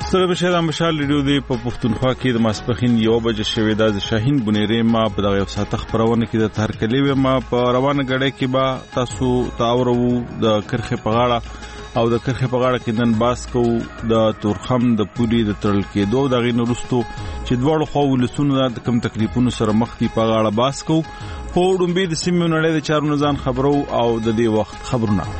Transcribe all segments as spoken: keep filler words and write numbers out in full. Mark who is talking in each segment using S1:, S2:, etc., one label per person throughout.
S1: سره بشه د مشال ریډیو دی په پښتونخوا کې د ماسپخین یو بجې شوې د شاهین بنيري ما په دغه ساته خبرونه کې د تهر کلی ما په روانه غړې کې با تاسو تاورو د کرخه په غاړه او د کرخه په غاړه کې نن باس کو د تورخم د پولی د ترل کې دوه دغه نورستو چې دواړو خو ولسونو د کم تکلیفونو سره مخ دي په غاړه باس کو په ډومبې د سیمې نړۍ د چارو ځان خبرو او د دې وخت خبرونه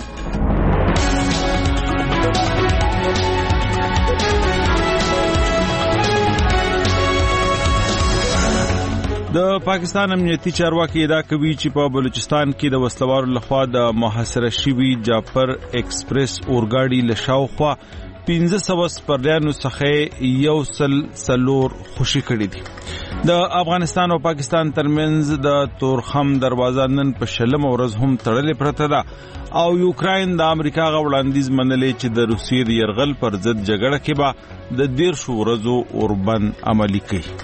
S1: د پاکستان امنیتي چارواکي ادعا کوي چې په بلوچستان کې د وسلوارو لخوا د محاصره شوی جعفر ایکسپریس اورګاډي لشاوخوا پنځه سوه سپرلیانو څخه یو سل سلور خوشي کړي دي د افغانستان او پاکستان ترمنځ د تورخم دروازه نن په شلم ورځ هم تړلې پرته ده او یوکراین د امریکا غوړاندیز منلې چې د روسیې د يرغل پر ضد جګړه کې به د ډیر شو ورځو اوربن عملی کوي.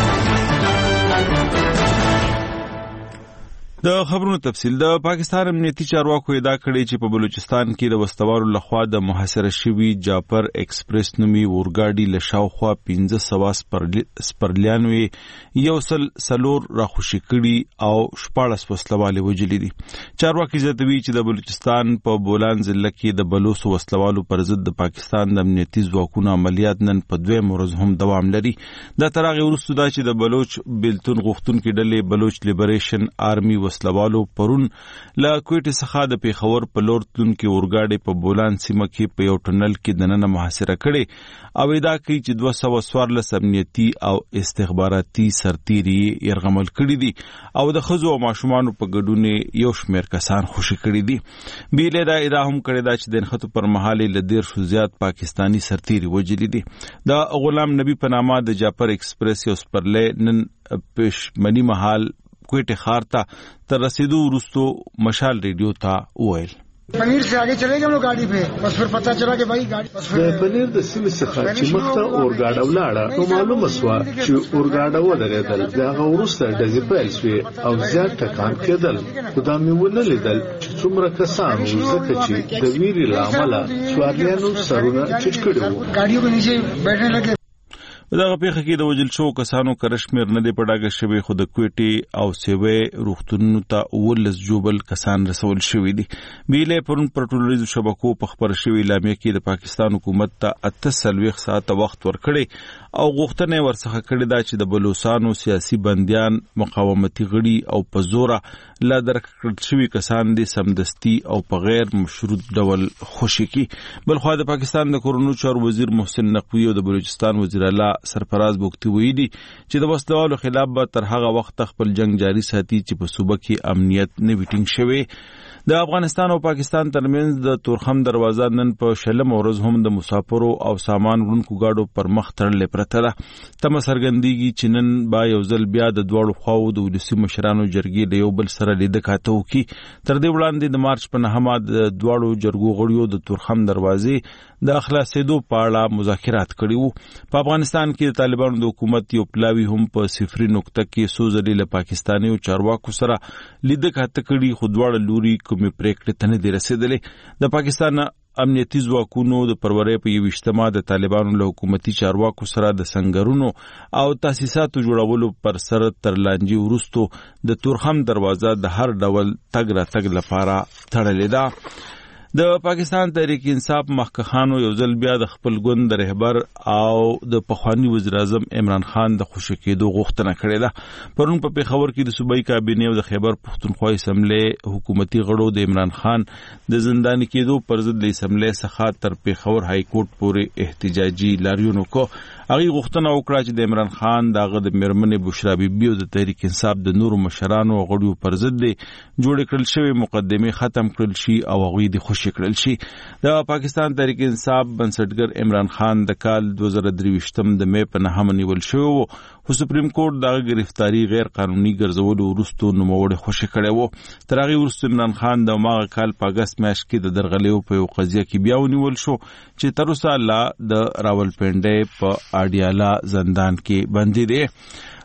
S1: د خبرونو تفصیل د پاکستان امنیتي چارواکو ادعا کړې چې په بلوچستان کې د وسلوارو لخوا د محاصره شوی جعفر ایکسپریس نومي اورګاډي لشاوخوا پنځه سوه سپرلیانو یو سل سلور راخوشي کړي او شپاړس وسلوالې وجلي دي. چارواکي زیاتوي چې د بلوچستان په بولان ضلع کې د بلوچ وسلوالو پر ضد د پاکستان د امنیتي ځواکونو عملیات نن په دویم ورځ هم دوام لري. د ترغه وروسته دا چې د بلوچ بیلتون غوښتونکو ډلې بلوچ لیبریشن آرمي وسلوالو پرون لا کوټه څخه د پیښور په لور تلونکو اورګاډي په بولان سیمه کې په یو ټنل کې دننه محاصره کړي او دا کوي چې دوه سوه څوارلس امنیتي او استخباراتي سرتيري يرغمل کړي دي او د خزو او ماشومان په ګډونه یو شمېر کسان خوشي کړي دي. بیل دا ادعا هم کړې ده چې د خطو پر مهال لدیر شو زیات پاکستانی سرتيري وجلي دي. د غلام نبی په نامه د جعفر ایکسپریس یو سپرلې نن پښمنی محل کوټه خارتا تر رسیدو ورستو مشال ریډیو تا وویل
S2: پنیر سے آگے چلے گئے ہم لوگ گاڑی پہ بس پھر پتہ چلا کہ بھائی گاڑی
S3: د پنیر د سیمې څخه چې مخته اورګاډه ولاړه نو معلومه سوه چې اورګاډه ودرېدل دغه وروسته ډزې پیل شوې او زیات ټکان کېدل خو دا مې ونه لیدل چې څومره کسان وو ځکه چې د ویرې له امله سواریانو سرونه ټیټ کړي وو
S2: گاڑیو کے نیچے بیٹھنے لگے.
S1: دغه پیښه کې د وجل شو کسانو کرشمیر نه دی پډاګه شوی خو د کوټي او سیوی روختونو ته ولس جوبل کسان رسول شوی دي. بیله پرون پروټولریز شبکو په خبر شوی اعلامیه کې د پاکستان حکومت ته اته سلويخ ساعت وخت ورکړي او غوښتنه ورڅخه کړې ده چې د بلوچستانو سیاسي بنديان مقاومتي غړي او په زوره لا درکړل شوی کسان دي سمدستي او په غیر مشروط ډول خوشي کی. بل خو د پاکستان د کورونو چارو وزیر محسن نقوی او د بلوچستان وزیر اعلی سرفراز بوختي ویلي چې د وسلوالو خلاف به تر هغه وخت خپل جنگ جاری ساتي چې په صوبه کې امنیت نه ویټینګ شوی. د افغانستان او پاکستان ترمنځ د تورخم دروازه نن په شلم ورځ هم د مسافرو او سامان وړونکو گاډو پر مخ تړلې پرته ده. تم سرګندېږي چې نن با یو ځل بیا د دواړو خواو د ولسي مشرانو جرګې له یو بل سره لیده کاته وکړي. تر دې وړاندې د مارچ په نهمه د دواړو جرګو غړیو د تورخم دروازې د اخلاصېدو په اړه مذاکرات کړي وو. په افغانستان کې د طالبانو د حکومت یو پلاوی هم په صفري نقطه کې څو ځلې له پاکستاني او چارواکو سره لیده کاته کړي خو دواړه لوري کومې پریکړې ته نه دي رسېدلې. د پاکستان امنیتي ځواکونو د پرورې په یو اجتماع د طالبانو له حکومتي چارواکو سره د سنگرونو او تاسیساتو جوړولو پر سر تر لانجې وروستو د تورخم دروازه د هر ډول تګ را تګ لپاره تړلې ده. د پاکستان تحریک انصاف مخکخانو یو ځل بیا د خپل ګوند د رهبر او د پخوانی وزیر اعظم عمران خان د خوشی کېدو غوښتنه کړې ده. پرون په پیښور کې د صوبایي کابینې او د خیبر پښتونخوا اسمبلی حکومتي غړو د عمران خان د زنداني کېدو پر ضد د اسمبلی څخه تر پیښور های کورټ پورې احتجاجي لاریون وکړ. هغه غوښتنه وکړه چې د عمران خان دغه د میرمنې بشرا بیبي او د تحریک انصاف د نورو مشرانو او غړو پر ضد جوړ کړل شوی مقدمه ختم کړل شي او هغه د شکل شي. د پاکستان تحریک انصاف بنسټګر عمران خان د کال دوه زره درویشتم د مې په نهمه نیول شو خو سپریم کورټ دغه گرفتاری غیر قانوني ګرځولو وروسته نوموړی خوشی کړی وو. تر هغه وروسته عمران خان د ماغه کال په اگست میاشت کې د درغلیو په یو قضیه کې بیا ونیول شو چې تر اوسه لا د راولپنډۍ په اډیالا زندان کې بندي دی.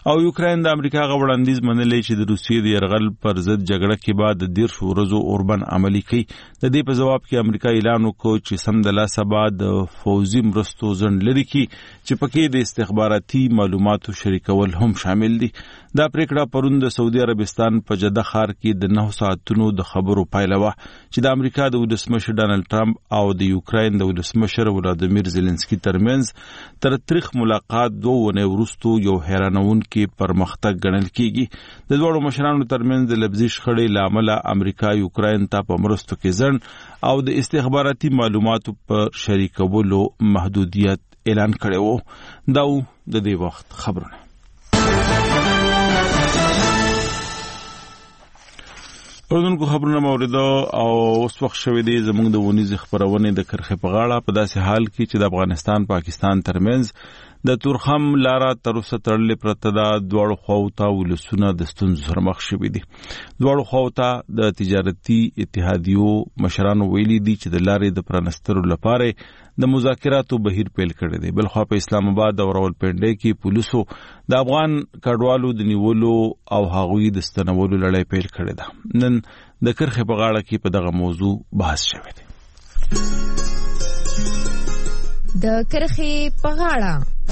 S1: او یوکرين د امریکا غوړاندیز منلې چې د روسیې د يرغل پر ضد جګړه کې بعد د ډیر شو ورځو اوربن عملی کوي. د دې په جواب کې امریکا اعلان وکړ چې سم د لاسه بعد فوزي مرستو ځنډ لري کی چې پکې د استخباراتي معلوماتو شریکول هم شامل دي. دا پریکړه پرون د سعودي عربستان په جده ښار کې د نه ساعتونو د خبرو پایله و چې د امریکا د ولسمشر ډانلډ ټرمپ او د یوکرين د ولسمشر ولادیمیر زيلنسکي ترمنځ تر تاریخ ملاقات دوه ونې وروسته یو حیرانونکي پرمختګ ګڼل کیږي. د دوه مشرانو ترمنځ د لفظي شخړې لامل امریکا یوکرين ته په مرستو کې ځنډ او د استخباراتي معلوماتو پر شریکولو محدودیت اعلان کړی و. دا د دې وخت خبرونه. اردنکو خبرونه موریده او اوس وخت شوی دی زموږ د ونیز خبرونه د کرخه په غاړه په داسې حال کې چې د افغانستان پاکستان ترمنځ د تورخم لاره تر اوسه تړلې پرته ده. دواړو خواو ته ولسونه د ستونزو سره مخ شوي دي. دواړو خواو ته د تجارتي اتحادیو مشرانو ویلي دي چې د لارې د پرانستلو لپاره د مذاکراتو بهیر پیل کړی دی. بلخوا په اسلام آباد او راولپنډۍ کې پولیسو د افغان کډوالو د نیولو او هغوی د ستنولو لړۍ پیل کړې ده. نن د کرخه په غاړه کې په دغه موضوع بحث شوی دی.
S4: د کرخه په غاړه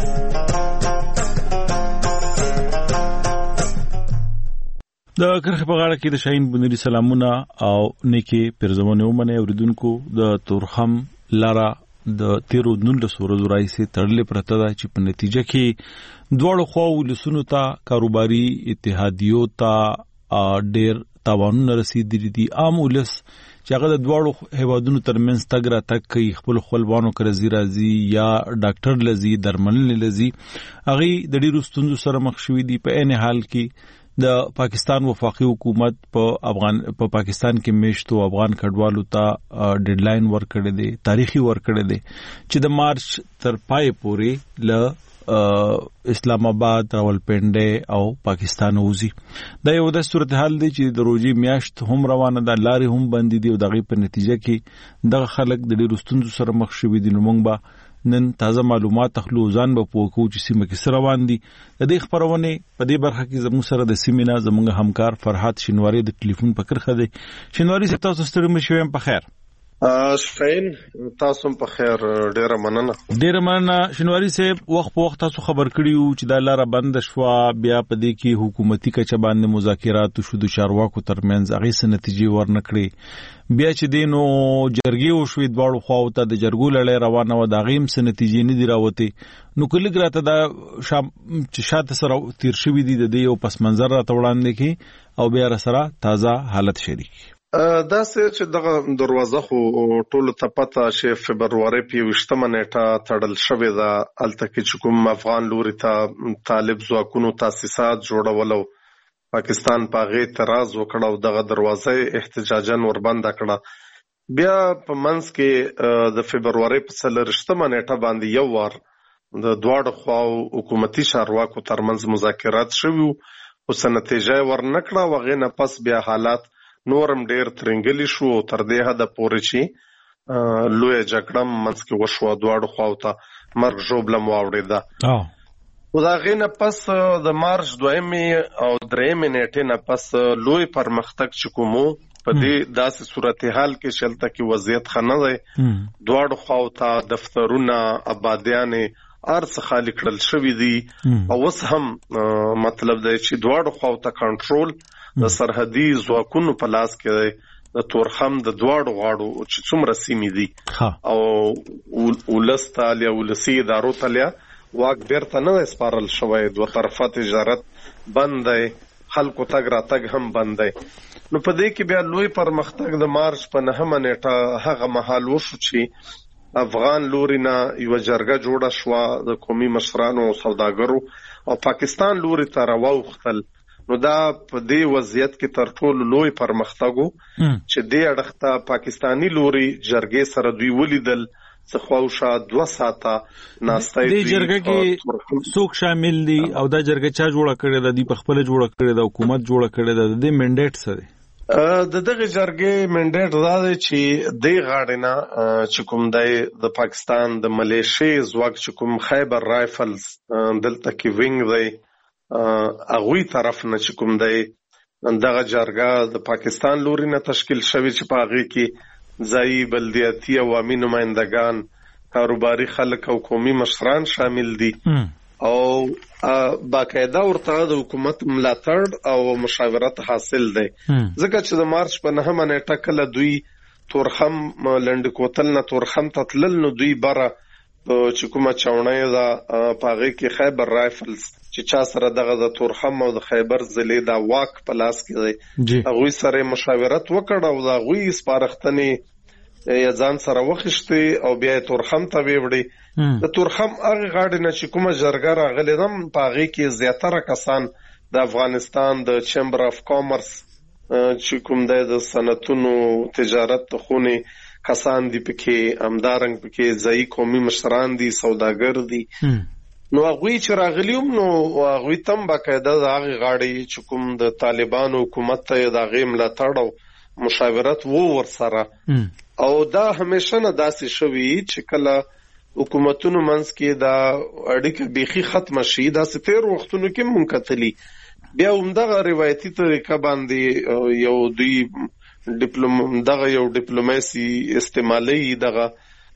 S1: د کرخه په غاړه کې د شاهین بنوري سلامونه او نیکی پرزمونه ومنه اوریدونکو. د تورخم لاره د تیرو نولس ورځو راځي تړلې پرته ده چې په نتیجه کې دواړو خواو ولسونو ته کاروباري اتحادیو ته ډېر تاوانونه رسیدلي دي. عام ولس چې هغه د دواړو هیوادونو ترمنځ تګ را تګ کوي، خپل خپلوانو کرزي راځي یا ډاکټر لزي درملنې لزي، هغه د ډېرو ستونزو سره مخ شوي دي. په عین حال کې د پاکستان وفاقي حکومت په افغان په پاکستان کې میشتو افغان کډوالو ته ډیډلاین ورکړی دی، تاریخي ورکړی دی چې د مارچ تر پای پورې ل اسلام آباد، راولپنډۍ او پاکستان وزي. دا یو د صورتحال دی چې د روزي میاشت هم روانه ده، لارې هم بندي دي او دغه په نتیجه کې دغه خلک د ډېرو ستونزو سره مخ شوي دي. نو موږ به نن تازه معلومات اخلو، ځان به پوه کوو چې سیمه کې څه روان دي. د دې خبرونه په دې برخه کې زموږ سره د سیمې نه زموږ همکار فرحات شینواری د ټلیفون په کرخه دی. شینواری صاحب تاسو ستړي مشئ یم په خیر؟
S5: شاین تاسو په خیر، ډیره مننه.
S1: ډیره مننه شینواری صاحب. وخت په وخت تاسو خبر کړیو چې دا لاره بند شوه، بیا په دې کې حکومتي کچه باندې مذاکرات شو د چارواکو ترمنځ، هغه څه نتیجې ورنکړي. بیا چې دینو جرګې وشوي دواړو خواو ته د جرګو لړۍ روانه و، دا غیم څه نتیجې نه دی راوته. نو کله ګراته دا چې شاته سره تیر شوی دی د دې یو پس منظر راته وړاندې کی او بیا سره تازه حالت شریک.
S5: دا چې دغه دروازه خو ټولو ته پته چې فبروري په یوشتمه نیټه تړل شوې ده، هلته کې چې کوم افغان لوري ته طالب ځواکونو تاسیسات جوړول او پاکستان په هغې اعتراض وکړ او دغه دروازه احتجاجاً وربنده کړه. بیا په منځ کې د فبروري په څلرویشتمه نیټه باندې یو وار د دواړو خواو حکومتي چارواکو ترمنځ مذاکرات شوي وو، خو څه نتیجه یې ورنکړه او هغې نه پس بیا حالات نورم ډیر ترنګلی شو تر دې حده پورې چې لوی جګړه منځ کې وشوه، دواړو خواو ته مرګ ژوبله مو واورېده. خو د هغې نه پس د مارچ دویمې او درېیمې نیټې نه پس لوی پرمختګ چې کوم په دې داسې صورتحال کې چې هلته کې وضعیت ښه نه دی، دواړو خواو ته دفترونه، آبادیانې هر څه خالي کړل شوي دي او اوس هم مطلب دی چې دواړو خواو ته کنټرول د سرحدي ځواکونو په لاس کې دی، د تورخم د دواړو غاړو چې څومره سیمې دي او ولس ته یا ولسي ادارو ته لیا واک بیرته نه دی سپارل شوی. دوه طرفه تجارت بند دی، خلکو تګ راتګ هم بند دی. نو په دې کې بیا لوی پرمختګ د مارچ په نهمه نیټه هغه مهال وشو چې افغان لوري نه یوه جرګه جوړه شوه د قومي مشرانو او سوداګرو او پاکستان لوري ته راواوښتل. نو دا په دې وضعیت کې تر ټولو لوی پرمختګ و چې دې اړخ ته پاکستاني لوري جرګې سره دوی ولیدل، څه خواوشا دوه ساعته ناسته.
S1: دې جرګه کې څوک شامل دي او دا جرګه چا جوړه کړې ده؟ دوی په خپله جوړه کړې ده، حکومت جوړه کړې ده، د دې منډیټ څه دی؟
S5: د دغه جرګې منډیټ دا دی چې دې غاړې نه چې کوم دی د پاکستان د ملیشي ځواک چې کوم خیبر رایفلز دلته کې وینګ دی اغوی طرف نه چې کوم دی دغه جرګه د پاکستان لوري نه تشکیل شوی چې په هغه کې ځایي بلدیاتي عوامي نمائندگان، کاروباري خلک او قومي مشران شامل دي او باقاعده ورته د حکومت ملاتړ او مشاورت حاصل دی. ځکه چې د مارچ په نهمه نیټه کله دوی تورخم لنډ کوتل نه تورخم ته تلل، نو دوی بره چې کومه چاونۍ ده په هغې کې خیبر رایفلز چې چا سره دغه د تورخم او د خیبر ضلعې دا واک په لاس کې دی، هغوی سره مشاورت وکړ او د هغوی سپارښتنې یې ځان سره وخیشتې او بیا یې تورخم ته ویوړې. د تورخم هغې غاړې نه چې کومه جرګه راغلې ده په هغې کې زیاتره کسان د افغانستان د چیمبر اف کامرس چې کوم دی د صنعتونو تجارت د خونې کسان دي، پکې همدارنګ پکې ځایي قومي مشران دي، سوداګر دي. نو هغوی چې راغلي هم نو هغوی ته هم باقاعده د هغې غاړې چې کوم د طالبانو حکومت ته یې د هغې ملاتړ او مشاورت و ورسره. او دا همیشه نه داسې شوي چې کله حکومتونو منځ کې دا اړیکه بیخي ختمه شي، داسې تېر وختونو کې مونږ کتلي بیا همدغه روایتي طریقه باندې یو دوی ډیپلوم دغه یو ډیپلوماسي استعمالي دغه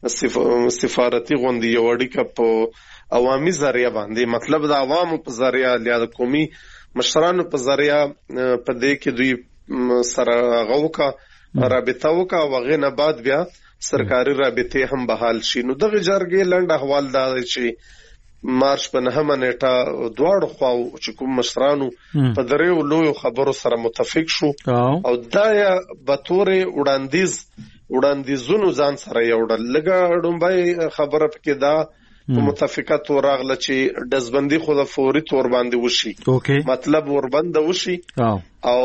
S5: سفارتي غوندې یو اړیکه په عوامي ذریعہ باندې، مطلب د عوامو په ذریعہ یا د قومي مشرانو په ذریعہ په دې کې دوی سره هغه وکړه رابطه وکړه او هغې نه بعد بیا سرکاري رابطې هم بحال شي. نو دغه جرګې لنډ احوال دا دی چې مارچ په نهمه نیټه دواړو خواو چې کوم مشرانو په دریو لویو خبرو سره متفق شو او دا یې بطورې وړاندیز وړاندیزونو ځان سره یوړل. لږه ډومبی خبره پکې دا په متفقه تور راغله چې ډزبندي خو د فوري تور باندې وشي، مطلب وربند وشي. او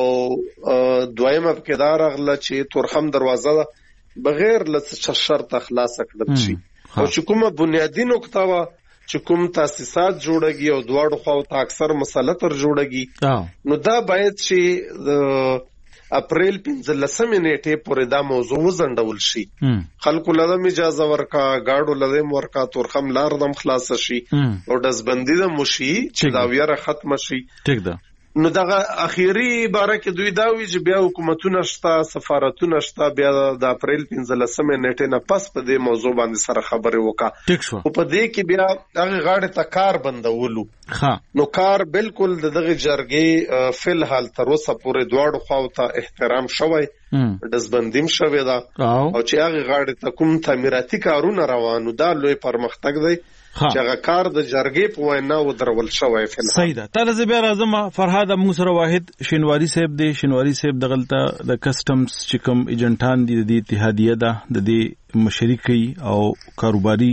S5: دویمه پکې دا راغله چې تورخم دروازه ده بغیر له شرط خلاصه کړل شي. او چې کومه بنیادی نقطه وه چې کوم تاسیسات جوړږي او دواړو خواو ته اکثر مسله تر جوړږي، نو دا باید چې د اپریل پنځلسمې نیټې پورې دا موضوع وځنډول شي. خلکو لدم اجازه ورکا، گاډو لدم ورکا، تورخم لار دم خلاصه شي او ډزبندي دم وشي چې دا ویره ختمه شي. ټیک ده. نو دغه اخیری باره کې دوی دا وی چې بیا حکومتونه شته، سفارتونه شته، بیا د اپریل پنځلسمې نیټې نه پس په دې موضوع باندې سره خبرې وکړه. ټیک شو. او په دې کې بیا هغه غاړې ته کار بندولو. ها. نو کار بالکل د دغه جرګې فل حال تر اوسه پورې دواړو خواو ته احترام شوی، ډزبندیم شوی ده او چې هغه غاړې ته کوم تعمیراتي کارونه روانو دا لوی پرمختګ دی چې هغه کار د جرګې په وینا ودرول شوی.
S1: صحیح ده. تاله زه بیا راځم فرهاد موږ سره واحد شینواري صاحب دی. شینواري صاحب دغلته د کسټمز چې کوم ایجنټان دي د دې اتحادیه ده د دې مشري کوي او کاروباري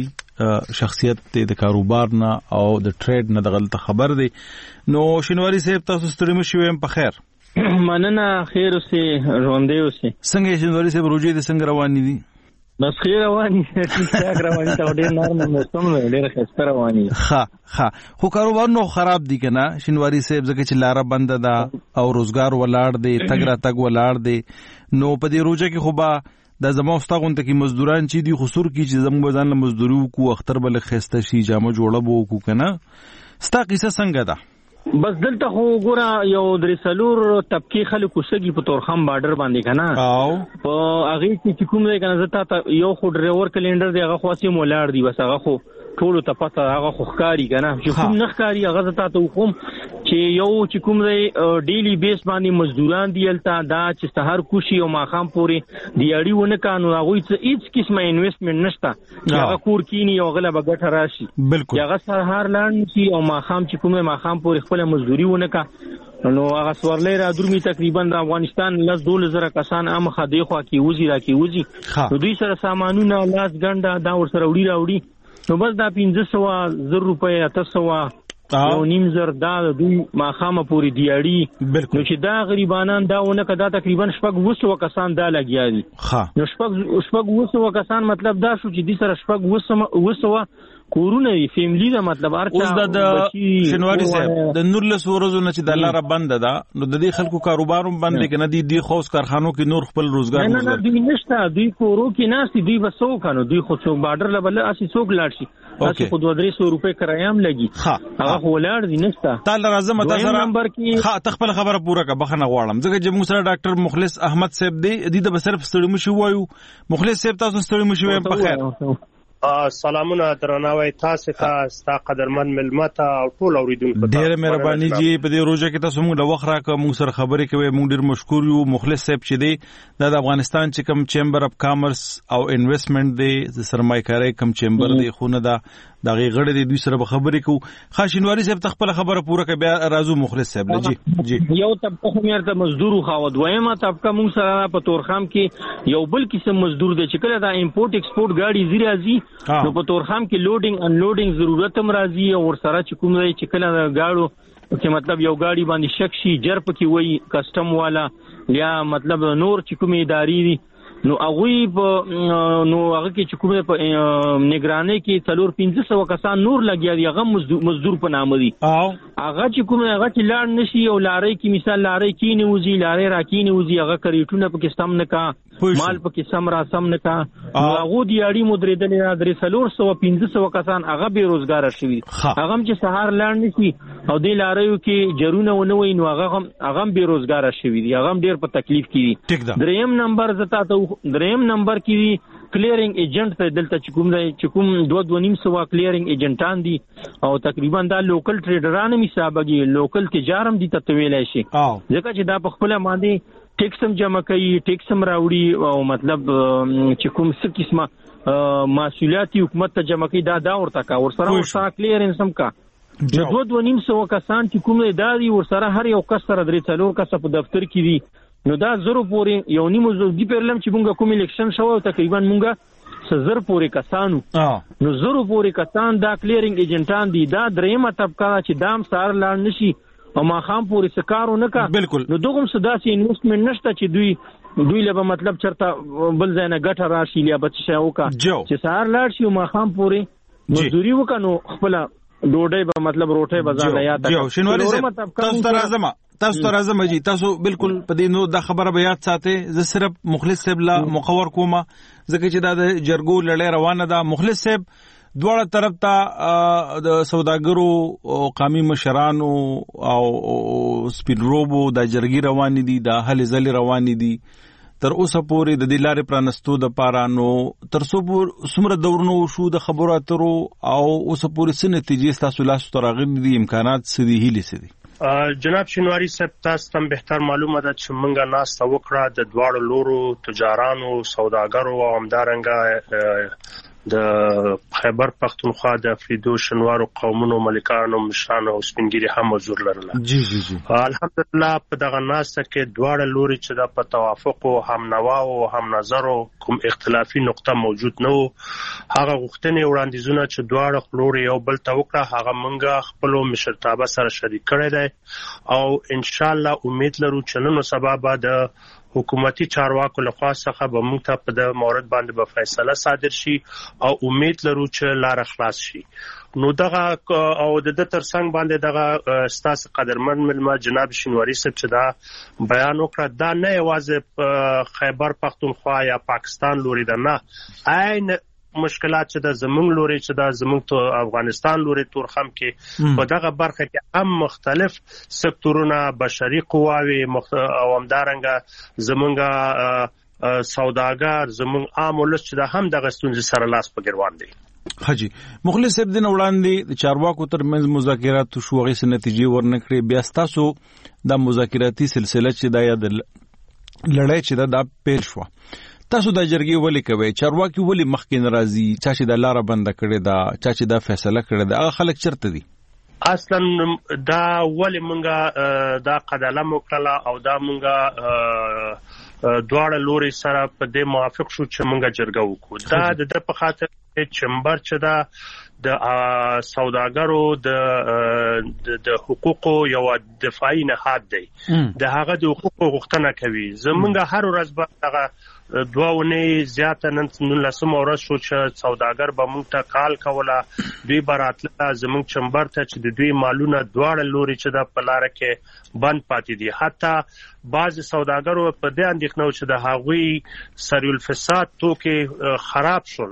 S1: شخصیت د کاروبار نه او د ټریډ نه دغلته خبر دی. نو شینواري صاحب تاسو ستړي مشئ ویم په خیر.
S6: مننه، خیر اوسئ، ژوندی اوسئ.
S1: څنګه شینواري صاحب روجې دې څنګه روانې دي؟
S6: بس خیر رواني ټیک ټاک رواني ته ډېر نرم موسم دی، ډېر ښایسته رواني. ښه
S1: ښه خو کاروبار نو خراب دي که نه شینواري صاحب؟ ځکه چې لاره بنده ده او روزګار ولاړ دی، تګ راتګ ولاړ دی. نو په دې روجه کې خو به دا زما ستا غونته کې مزدوران چې دي خو سور کې چې زموږ به ځان له مزدوري وکړو، اختر به لږ ښایسته شي، جامه جوړه به وکړو که نه. ستا قیصه څنګه ده؟
S6: بس دلته خو ګوره یو درې څلور طبقې خلک اوسېږي په تورخم بارډر باندې که نه، په هغې کې چې کوم دی که نه زه تا ته یو خو ډریور کلینډر دی هغه خو هسې هم ولاړ دي، بس هغه خو ټولو ته پته هغه خو ښکاري که نه، چې کوم نه ښکاري هغه زه تا ته وښوم چې یو چې کوم دی ډیلی بیس باندې مزدوران دي هلته دا چې سهار کوشي او ماښام پورې دیاړي ونه کا، نو هغوی څه هېڅ قسمه انویسټمنټ نشته چې هغه کور کیني او هغه له به ګټه راشي.
S1: بالکل.
S6: هغه سهار لاړ نشي او ماښام چې کوم دی ماښام پورې خپله مزدوري ونه کا، نو هغه سورلی را درومي تقریبا د افغانستان لس دولس زره کسان امخه دې خوا کې وځي را کې وځي، نو دوی سره سامانونه لاس ګنډه دا ورسره وړي راوړي، نو بس دا پنځه سوه زر روپۍ اته سوه یو نیم زر دا دوی ماښامه پورې دیاړي، نو چې دا غریبانان دا ونه که دا تقریبا شپږ اووه سوه کسان دا لګیا دي. نو شپږ شپږ اووه سوه کسان مطلب دا شو چې دوی سره شپږ اووه سوه کورونه وي، فیملی ده، مطلب هر چا.
S1: اوس د شینواري صاحب د نولسو ورځو نه چې دا لاره بنده ده نو د دې خلکو کاروبار هم بند دی که نه؟ دي دې خو اوس کارخانو کې نور خپل روزګار
S6: نه نه دوی نشته، دوی کورو کې ناست دي، دوی به څوک نو دوی خو څوک بارډر له به هسې څوک لاړ شي، تاسو په دوه درې سوه روپۍ کرایه هم لګي هغه خو ولاړ دي نشته
S1: تعال راځم تاسو سره
S6: نمبر کې
S1: ها تخپل خبره پوره کا بخنه غواړم ځکه چې موږ سره ډاکټر مخلص احمد صاحب دی د به صرف ستړي مشي وایو مخلص صاحب تاسو ستړي مشي وایم په خیر
S7: سلامونه درناوی تاسو ته ستا قدرمن ملمت او ټول اوریدونکو ته
S1: ډېر مهرباني جی په دې روزه کې تاسو موږ د وخت راکړه موږ سره خبرې کوي موږ ډېر مشکور یو مخلص صاحب چې دی د افغانستان چې کوم چیمبر اف کامرس او انویسټمنټ دی د سرمایه‌کاري کوم چیمبر دی خو نه دا د غړي دی دوی سره خبرې کوو خاشنواری صاحب تخپل خبره پوره کوي بیا راځو مخلص صاحب جی جی
S6: یو طبقه خو مېرته مزدور خو دویمه طبقه موږ سره په تورخام کې یو بل قسم مزدور دی چې کله دا امپورټ ایکسپورټ ګاډي زیرا زی نو په تورخام کې لوډینګ ان لوډینګ ضرورت هم راځي او سره چې کوم دی چې کله غاړو چې مطلب یو گاڑی باندې شک شي جرپ کې وای کسٹم والا یا مطلب نور چې کومې ادارې دي نو هغه په نو هغه کې چې کومه په نگرانی کې څلور پنځه سوه کسان نور لګیا دي هغه مزدور په نامه دي او هغه چې کومه هغه چې لاړ نشي او لارې کې مثال لارې کې نه وزي لارې را کې نه وزي هغه کریټونه په کې سم نه کا مال په کې سم را سم نه کا هغه دی اړي مدریدل درې څلور سوه پنځه سوه کسان هغه بیروزګار شوي هغه چې سهار لاړ نشي او د لارې کې جرونه ونوي نو هغه هغه بیروزګار شوي دي هغه ډیر په تکلیف کې دي دریم نمبر زتا ته دریم نمبر کې کلیرینګ ایجنټ ته دلته چې کوم دی چې کوم دوه دوه نیم سوه کلیرینګ ایجنټان دي او تقریبا دا لوکل ټریډران هم حسابږي لوکل تجارم دي ته ویلای شي ځکه چې دا په خپل باندې ټیکس هم جمع کوي ټیکس هم راوړي او مطلب چې کوم څه قسمه مسؤلیت حکومت ته جمع کوي دا دا ورته کا ورسره ورسره کلیرنس هم کا دوه دوه نیم سوه کسان چې کوم دی دا دي ورسره هر یو کس سره درې څلور کس په دفتر کې دي نو دا زرو پورې یو نیمو زوګي پرلم چې مونږه کوم الیکشن شو تقریبا مونږه سزر پورې کسانو نو زرو پورې کسان دا کلیرینګ ایجنټان دي دا دریمه طبقه چې دام سار لاړ نشي او ما خام پورې سکارو نه کا نو دغه سداسي انویسټمنټ نشته چې دوی دوی له مطلب چرته بل ځای نه ګټه راشي یا بچ شي او کا چې سار لاړ شي ما خام پورې مزدوري وکړو خپل ډوډۍ به مطلب روټه بازار نه یاد
S1: تا شنواری تاسو ته راځم تاسو ته راځم جی تاسو بالکل په دې نو د خبره به یاد ساتئ زه صرف مخلص صاحب لا مخور کوم ځکه چې دا د جرګو لړۍ روانه ده مخلص صاحب دواړه طرف ته د سوداګرو قومي مشرانو او سپیډروبو د جرګي روان دي د هلي ځلې روان دي تر اوسه پورې د دې لارې پرانستو د پاره نو تر څو څومره دورنو شو د خبرو اترو او اوسه پورې څه نتیجې تاسو لاسو ته راغلي دي امکانات څه دي هیلې څه دي
S7: جناب شینواری صاحب تاسو ته بهتر معلومه ده چې موږ ناسته وکړه د دواړو لورو تجارانو سوداګرو او همدارنګه د خیبر پختونخوا د افریدو شنوارو قومونو ملکانو مشرانو او سپینګری هم حضور لرله
S1: جی جی جی
S7: الحمدلله په دغه ناسته کې دواړه لوري چې د په توافق او هم نوا او هم نظر کوم اختلافي نقطه موجود نه و هغه غوښتنې وړاندیزونه چې دواړه لوري یو بل ته وکړه هغه موږ خپل مشرتابه سره شریک کړی دی او ان شاء الله امید لرو چې نن سبا به د حکومتي چارواکو لخوا څخه به موږ ته په د مورد باندې به فیصله صادر شي او امید لرو چې لار خلاص شي نو دغه او د ترڅنګ باندې دغه ستاسو قدرمن ملما جناب شینواری صاحب چې دا بیان وکړه دا نه یوازې خیبر پختونخوا یا پاکستان لوري ده نه عین مشکلات چې د زمونږ لوري چې د زمونږ افغانستان لوري تورخم کې په دغه برخه کې هم مختلف سکتورونه بشري قواوي او همدارنګه زمونږ سوداګر زمونږ عام ولس چې د هم دغه ستونزې سره لاس په ګروان دي
S1: حجی مخلص صاحب دین وړاندې د چارواکو ترمنځ مذاکرات شو غي نتیجې ورنکړي بیا تاسو د مذاکراتي سلسله چې د یاد لړۍ چې دا پیل شو تاسو د جرګي ولې کوي چارواکي ولې مخکې ناراضي چا چې د لار بند کړي دا چا چې دا فیصله کړي دا هغه خلک چرته دي
S7: اصلا دا ولې مونږه دا قدم وکړه او دا مونږه دواړه لوري سره په دې موافق شو چې مونږه جرګه وکړو دا د په خاطر چمبر چې دا د سوداګرو د د حقوقو یو دفاعي نهاد دی د هغه د حقوقو غوښتنه کوي زمونږ هر ورځ به هغه دوونه زیاته نن لسم ورځ شو چې سوداګر به مونږ ته کال کوله دوی براتله زمونږ چمبر ته چې د دوی مالونه دواړه لوري چې د پلاره کې بند پاتې دي حتی بعض سوداګرو په دې اندېښنه چې د هغوی سریل فساد توکي خراب شول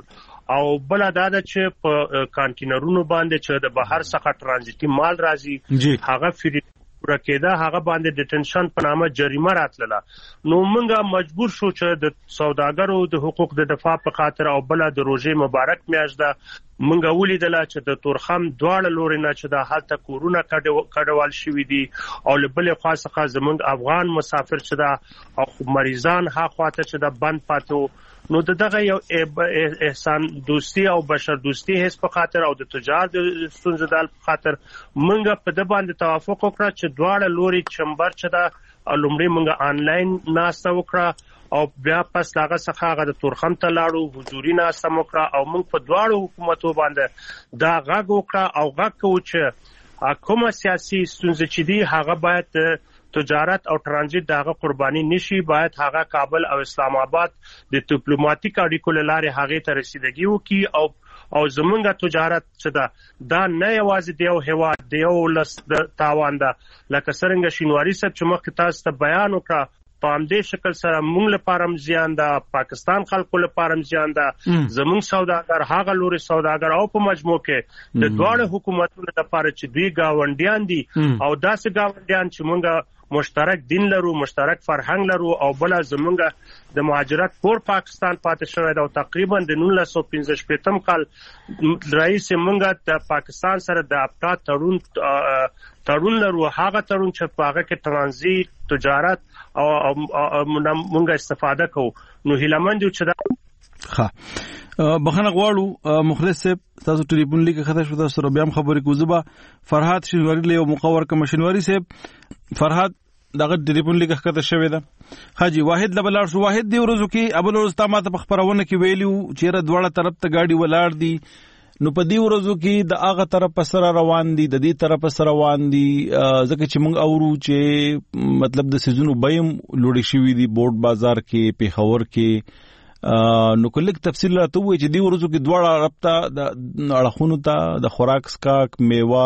S7: او بل دا چې په کانټینرونو باندې چې د بهر څخه ترانزیتي مال راځي هغه فری ورکېدا هغه باندې ډیټنشن په نامه جریمه راتله. نو موږ مجبور شو چې د سوداګرو د حقوق د دفاع په خاطر او بل د روزې مبارک میاشت ده موږ ولیدل چې د تورخم دواړه لوري نه چې د حالت کورونا کډوال شوې دي او لبل خاصه زمونږ افغان مسافر چې دا او مریضان ها خواته چې دا بند پاتو. نو دغه یو احسان دوستی او بشر دوستی هیڅ په خاطر او د تجارت ستونزې په خاطر موږ په د باندې توافق وکړ چې دواړه لوري چمبر چې دا لومړی موږ آنلاین ناسته وکړه او بیا پس لاغه څخه هغه د تورخم ته لاړو حضوري ناسته وکړه او موږ په دواړو حکومتو باندې دا غږ وکړه او غږ کوو چې کومه سیاسي ستونزې چې دي هغه باید تجارت او ترانزیت دغه قرباني نشي، باید هغه کابل او اسلام آباد د ډیپلوماټیک اړیکو لاره هغه ته رسیدګي وکړي او او زمونږه تجارت چې دا دا نه یوازې دیو هوا دیو لس د تاوان ده لکه څنګه شینواری صاحب چې مخکې تاسو ته بیان وکړه په همدې شکل سره موږ لپاره زیان ده، پاکستان خلکو لپاره زیان ده، زمونږ سوداګر هغه لوري سوداګر او په مجموع کې د دواړو حکومتونو لپاره چې دوی گاونډیان دي او داسې گاونډیان چې موږ مشترک دین لرو، مشترک فرهنګ لرو او بل زمونږ د مهاجرت پور پاکستان پاتې شوی دا تقریبا د نولس سوه پنځه شپږم کال رئیس موږ د پاکستان سره د ابتا تړون تړون لرو، هغه تړون چې په هغه کې ترانزیت تجارت او موږ استفاده کوو. نو هیلمند یو چې دا
S1: ښه بخنه غواړو مخلص صاحب تاسو ټلیفون لیکه خطا شو تاسو سره بیا هم خبرې کوو. زبا فرحات شینواری له مقور کوم شینواری صاحب فرحات دغه ټلیفون لیکه خطا شوی ده حاجی واحد لبلار شو واحد دی ورځو کې ابل ورځ تا ماته په خبرونه کې ویلیو چې را دواړه طرف ته گاډي ولاړ دي نو په دې ورځو کې د هغه طرف سره روان دي د دې طرف سره روان دي ځکه چې موږ اورو چې مطلب د سيزونو بیم لوړی شوی دي بورډ بازار کې پیښور کې نو کلیک تفصیل راته وایي چې دی ورځو کې دواړه رابطه د اړخونو ته د خوراک سکاک میوه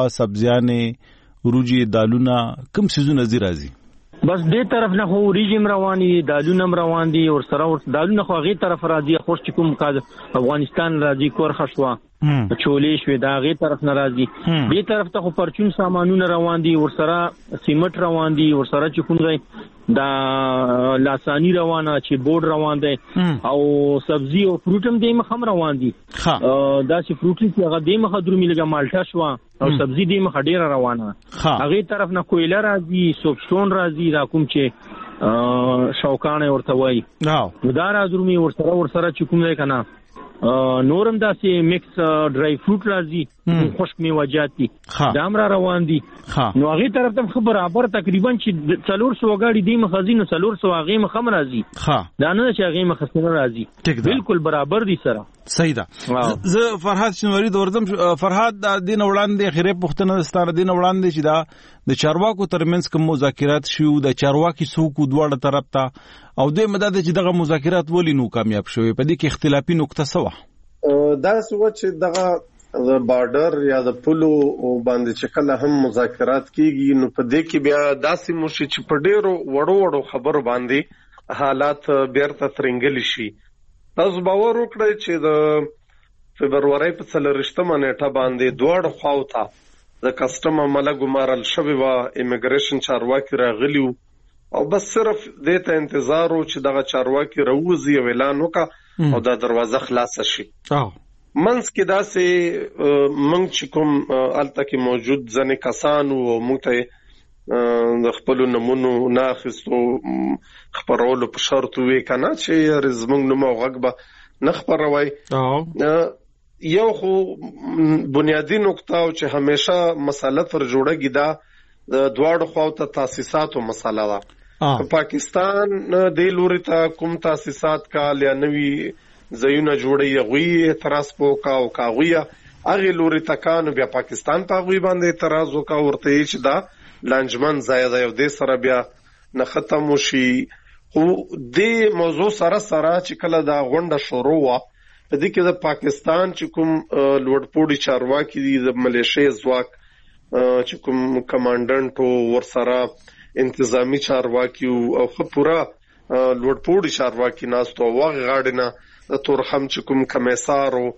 S1: سبزیانې روجي دالونه کوم سيزونه زی راځي
S6: بس دې طرف نه خو ریجیم رواني دالونه روان دي او سره ور دالونه خو غي طرف راځي خوش کوم کاز افغانستان راځي کور خشوا چولې شوې دا غي طرف نه راځي دې طرف ته خو پرچون سامانونه روان دي ور سره سیمټ روان دي ور سره چې کوم ځای دا لاسانی روانه چې بورډ روان دي او سبزی او فروټم دې مخم روان دي دا چې فروټي چې هغه دې مخ درو ملګه مالټا شو او سبزی دې مخ ډیره روانه هغه طرف نه کویلر راځي سوبستون راځي دا کوم چې شوکانه ورته وای نو دا راځو می ور سره ور سره چې کوم ځای کنه نورم داسې میکس ډرای فروټ راځي خشک میوه‌جات دي دا هم را روان دي نو هغه طرف ته خبر برابر تقریبا چې څلور سوه غاړي دی مخزینو څلور سوه هغه مخم راځي دا نه چې هغه مخسنه راځي بالکل برابر دي سره
S1: صحیح ده. زه فرحات شنواری د وردم فرحات د دین وړاندې خیره پښتنه ستاره دین وړاندې چې دا د چارواکو ترمنځ کوم مذاکرات شو د چارواکي سوکو دواړه طرف ته او دوی مدد چې دغه مذاکرات ولې نو کامیاب شوي په دې کې اختلافي نقطه سوا
S5: دا څه چې دغه د بارډر یا د پولو باندې چې کله هم مذاکرات کیږي نو په دې کې بیا داسې موشي چې په ډیرو وړو وړو خبرو باندې حالات بیرته ترنګل شي. تاسو باور وکړئ چې د فبرवरी په څلورشتمه نیټه باندې دوړ خواوته د کسټم عمله ګمارل شوی و ایمیګریشن چارواکي راغلیو او بس صرف دې ته انتظار و چې دغه چارواکي راوځي او اعلان وکړي او دا دروازه خلاص شي. منځ کې داسې منځ چې کوم الته کې موجود ځنې کسان او موږ ته د خپل نمونو ناخستو خبرولو په شرط وی کنه چې رزمنګ نو موغب نه خبروي یو خو بنیادی نقطه او چې همیشه مسله تر جوړه دا دواړو خواته تاسیسات او مسله ده پاکستان د لوري ته کوم تاسیسات کال یا نوی زيونه جوړي غوي تراسپو کا او کاغویا اغه لوري تکانو بیا پاکستان په غوي باندې اعتراض وکاو ورته چې دا لانجمن زیاده یو د سره بیا نه ختم شي. خو د موضوع سره سره چې کله دا غونډه شروع وا په دې کې د پاکستان چې کوم لوړپوړي چارواکي دي د ملیشیا ځواک چې کوم کمانډنټ او ور سره انتظامی چارواکي او خو پورا لوړپوړي چارواکي ناستو واغ غاډنه د تورخم چې کوم کمیسار او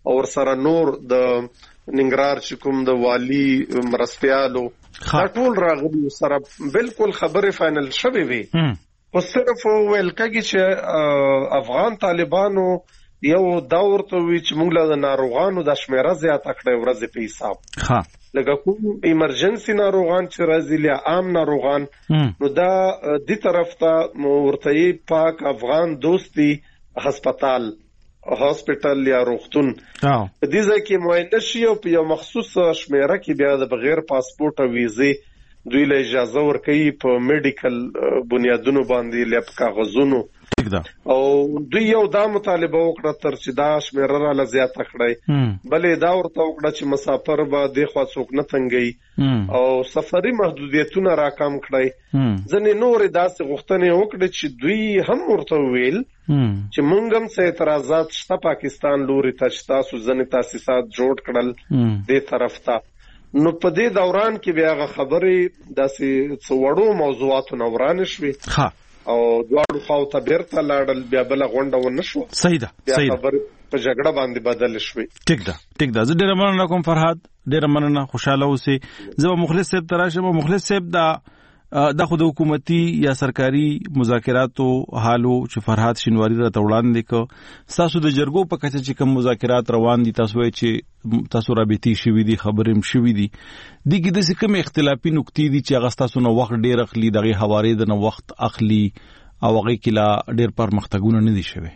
S5: او سره نور د ننګرهار چې کوم د والی مرستيالو دا ټول راغلي سره بالکل خبره فائنل شوه وي خو صرف ویل کېږي چې افغان طالبانو یو دور ته وی چې موږ له ناروغانو د شمیره زیاته کړې ورځې په حساب ها لکه کوم ایمرجنسي ناروغان چې راځي له عام ناروغان نو دا د طرف ته ورته پاک افغان دوستي هسپتال هاسپټل یا روغتون په دې ځای کې معاینه شي او په یو مخصوص شمیره کې بیا د بغیر پاسپورت او ویزه دوی له اجازه ورکوي په میډیکل بنیادونو باندې لپ کاغذونو او دوی یو دا مطالبه وکړه تر چې دا شمیره را لزیاته کړی بلې دا ورته وکړه چې مسافر به د خوا څوک نه تنګي او سفري محدودیتونه راکم کړی ځنې نور داسې غوښتنې وکړي چې دوی هم ورته ویل چې مونږ هم څه اعتراضات شته پاکستان لوري ته چې تاسو ځنې تاسیسات جوړ کړل دې طرف ته نو په دې دوران کې بیا غ خبرې داسې څو وړو موضوعاتو نوران شوي ها او دواړو خواو ته بیرته لاړل بیا بل غونډه ونه شو
S1: صحیح ده صحیح ده
S5: په جګړه باندې بدل شوي
S1: ټیک ده ټیک ده زه ډېر مننه کوم فرهاد ډېر مننه خوشاله اوسئ زه مخلص صاحب تراشم مخلص صاحب دا د خود حکومتي یا سرکاري مذاکراتو حالو چې فرهاد شینواری را وړاندې ک تاسو د جرګو په کچه چې کوم مذاکرات روان دي تاسو چې تاسو رابطي شوي دي خبرم شوي دي دغه د کوم اختلافي نقطې دي چې هغه تاسو نو وخت ډیر اخلي دغه حواله د نو وخت اخلي او هغه کلا ډیر پرمختګونه نه دي شوي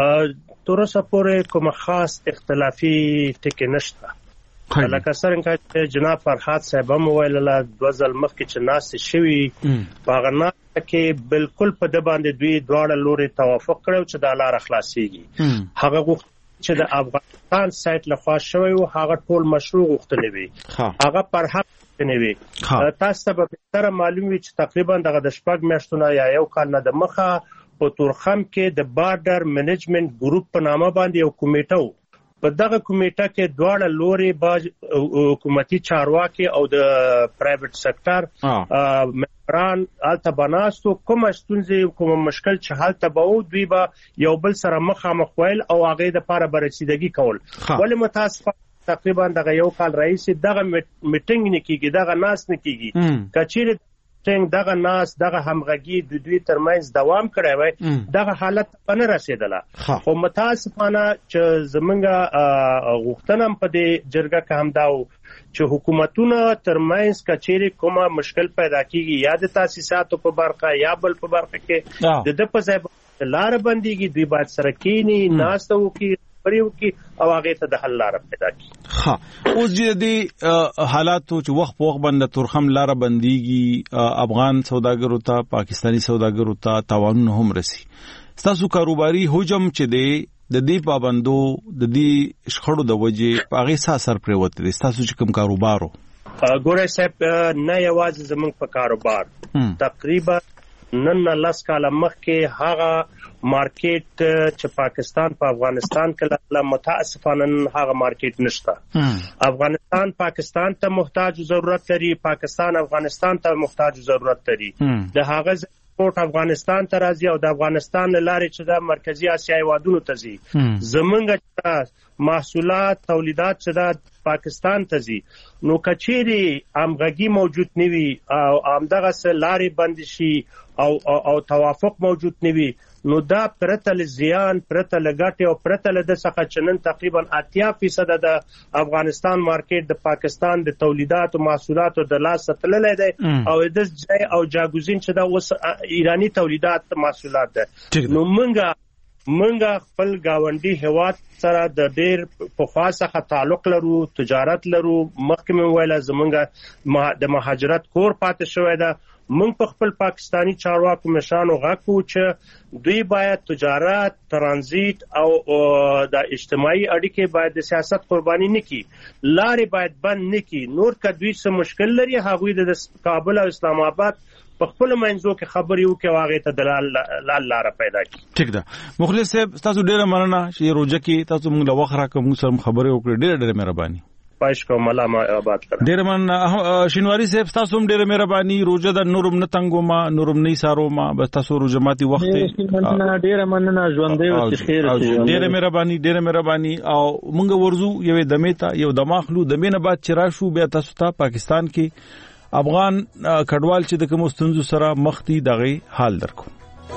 S7: تر اوسه پورې کوم خاص اختلافي ټکی نشته لکه څنګه جناب فرهاد صاحب هم ویل له دوزل مخکې چې ناس شوي باغنا کې بالکل په د باندې دوی دواړه لوري توافق کړو چې د لار خلاصيږي هغه غوښتل چې د افغانستان سایت لخوا شوی او هغه ټول مشروع غوښتنې وي هغه پر حق نه وي تاسو ته به تر معلوم وي چې تقریبا دغه د شپږ میاشتونو یا یو کال نه د مخه په تورخم کې د بارډر منیجمنت ګروپ په نامه باندې یو کمیټه په دغه کمیټه کې دواړه لوري باج حکومتي چارواکي او د پرایویټ سکتور ممبران الته بناستو کوم ستونزې کوم مشکل چې حالت به دوی به یو بل سره مخامخ ویل او هغه د لپاره برسیدګي کول ولې متاسفانه تقریبا دغه یو کال رئیس دغه میټینګ نه کیږي دغه ناس نه کیږي کچېره څنګه دغه ناس دغه همغږي د دوی ترمنځ دوام کړی وای دغه حالت نه رسیدله خو متاسفانه چې زمونږه غوښتنه په دې جرګه کې هم داو چې حکومتونه ترمنځ کچېری کومه مشکل پیدا کیږي یا د تاسیساتو په برخه یا بل په برخه کې د د په ځای لار بنديږي دوی باید سره کینی ناس ته وکي پریو کی او هغه ته د حل لار پیدا کی
S1: ها اوس دې حالاتو چې وخت په وخت باندې تورخم لار بنديږي افغان سوداګرو ته پاکستانی سوداګرو ته تاوانونه هم رسی تاسو کاروباري حجم چې دی د دې پابندو د دې شخړو د وجې هغه څه اثر پریوت دي تاسو چې کوم کاروبارو
S7: ګوره صاحب نه یوازې زموږ په کاروبار تقریبا نن لاس کاله مخکې هغه مارکیټ چې پاکستان په افغانستان کې متاسفانه هغه مارکیټ نشته افغانستان پاکستان ته محتاج ضرورت لري پاکستان افغانستان ته محتاج ضرورت لري د هغه پورت افغانستان ته راځي او د افغانستان لارې چې د مرکزی اسیا هیوادونو ته ځي زمونږ محصولات تولیدات چې د پاکستان ته ځي نو کچېری همغږي موجود نوي او همدغه لارې بند شي او او توافق موجود نوي نو دا پرته لزیان پرته لګټي او پرته ل د څخه چنن تقریبا اتیا فیصد د افغانستان مارکیټ د پاکستان د تولیدات او محصولات د لاس تللې ده او د ځای او جاګوزین چې دا اوس ایرانی تولیدات محصولات ده نو منګه منګه خپل گاونډي هواد سره د ډېر په خاصه تعلق لرو تجارت لرو مخکې ویل زمونږه د مهاجرت کور پاتې شوی ده موږ په خپل پاکستانی چارواکو مشانو غاکو چې دوی باید تجارت ترانزیت او د اجتماعي اړیکې باید د سیاست قرباني نکړي لارې باید بند نکړي نور کدوی څه مشکل لري هغه د کابل او اسلام آباد په خپل منځو کې خبرې وکړي واغې ته د لال لار پیدا کړي
S1: ٹھیک ده مخلص صاحب تاسو ډیره مننه چې روزه کې تاسو موږ له وخت راکوم سره خبرې وکړې ډیره ډیره مهرباني
S7: پایش کوم الله ما آباد کړه.
S1: ډیر من شینواری صاحب تاسو هم ډیر مهرباني. روزه د نورم نه تنګو ما نورم نه سارو ما بس تاسو روزه ماتي وخت
S6: ډیر مننه ژوندې او خیر.
S1: ډیر مهرباني ډیر مهرباني او مونږ ورزو یو دمیتا یو دماخلو دمینه بعد چراشو بیا تاسو ته پاکستان کې افغان کډوال چې د کوم ستونزو سره مخ دي دغه حال درکو.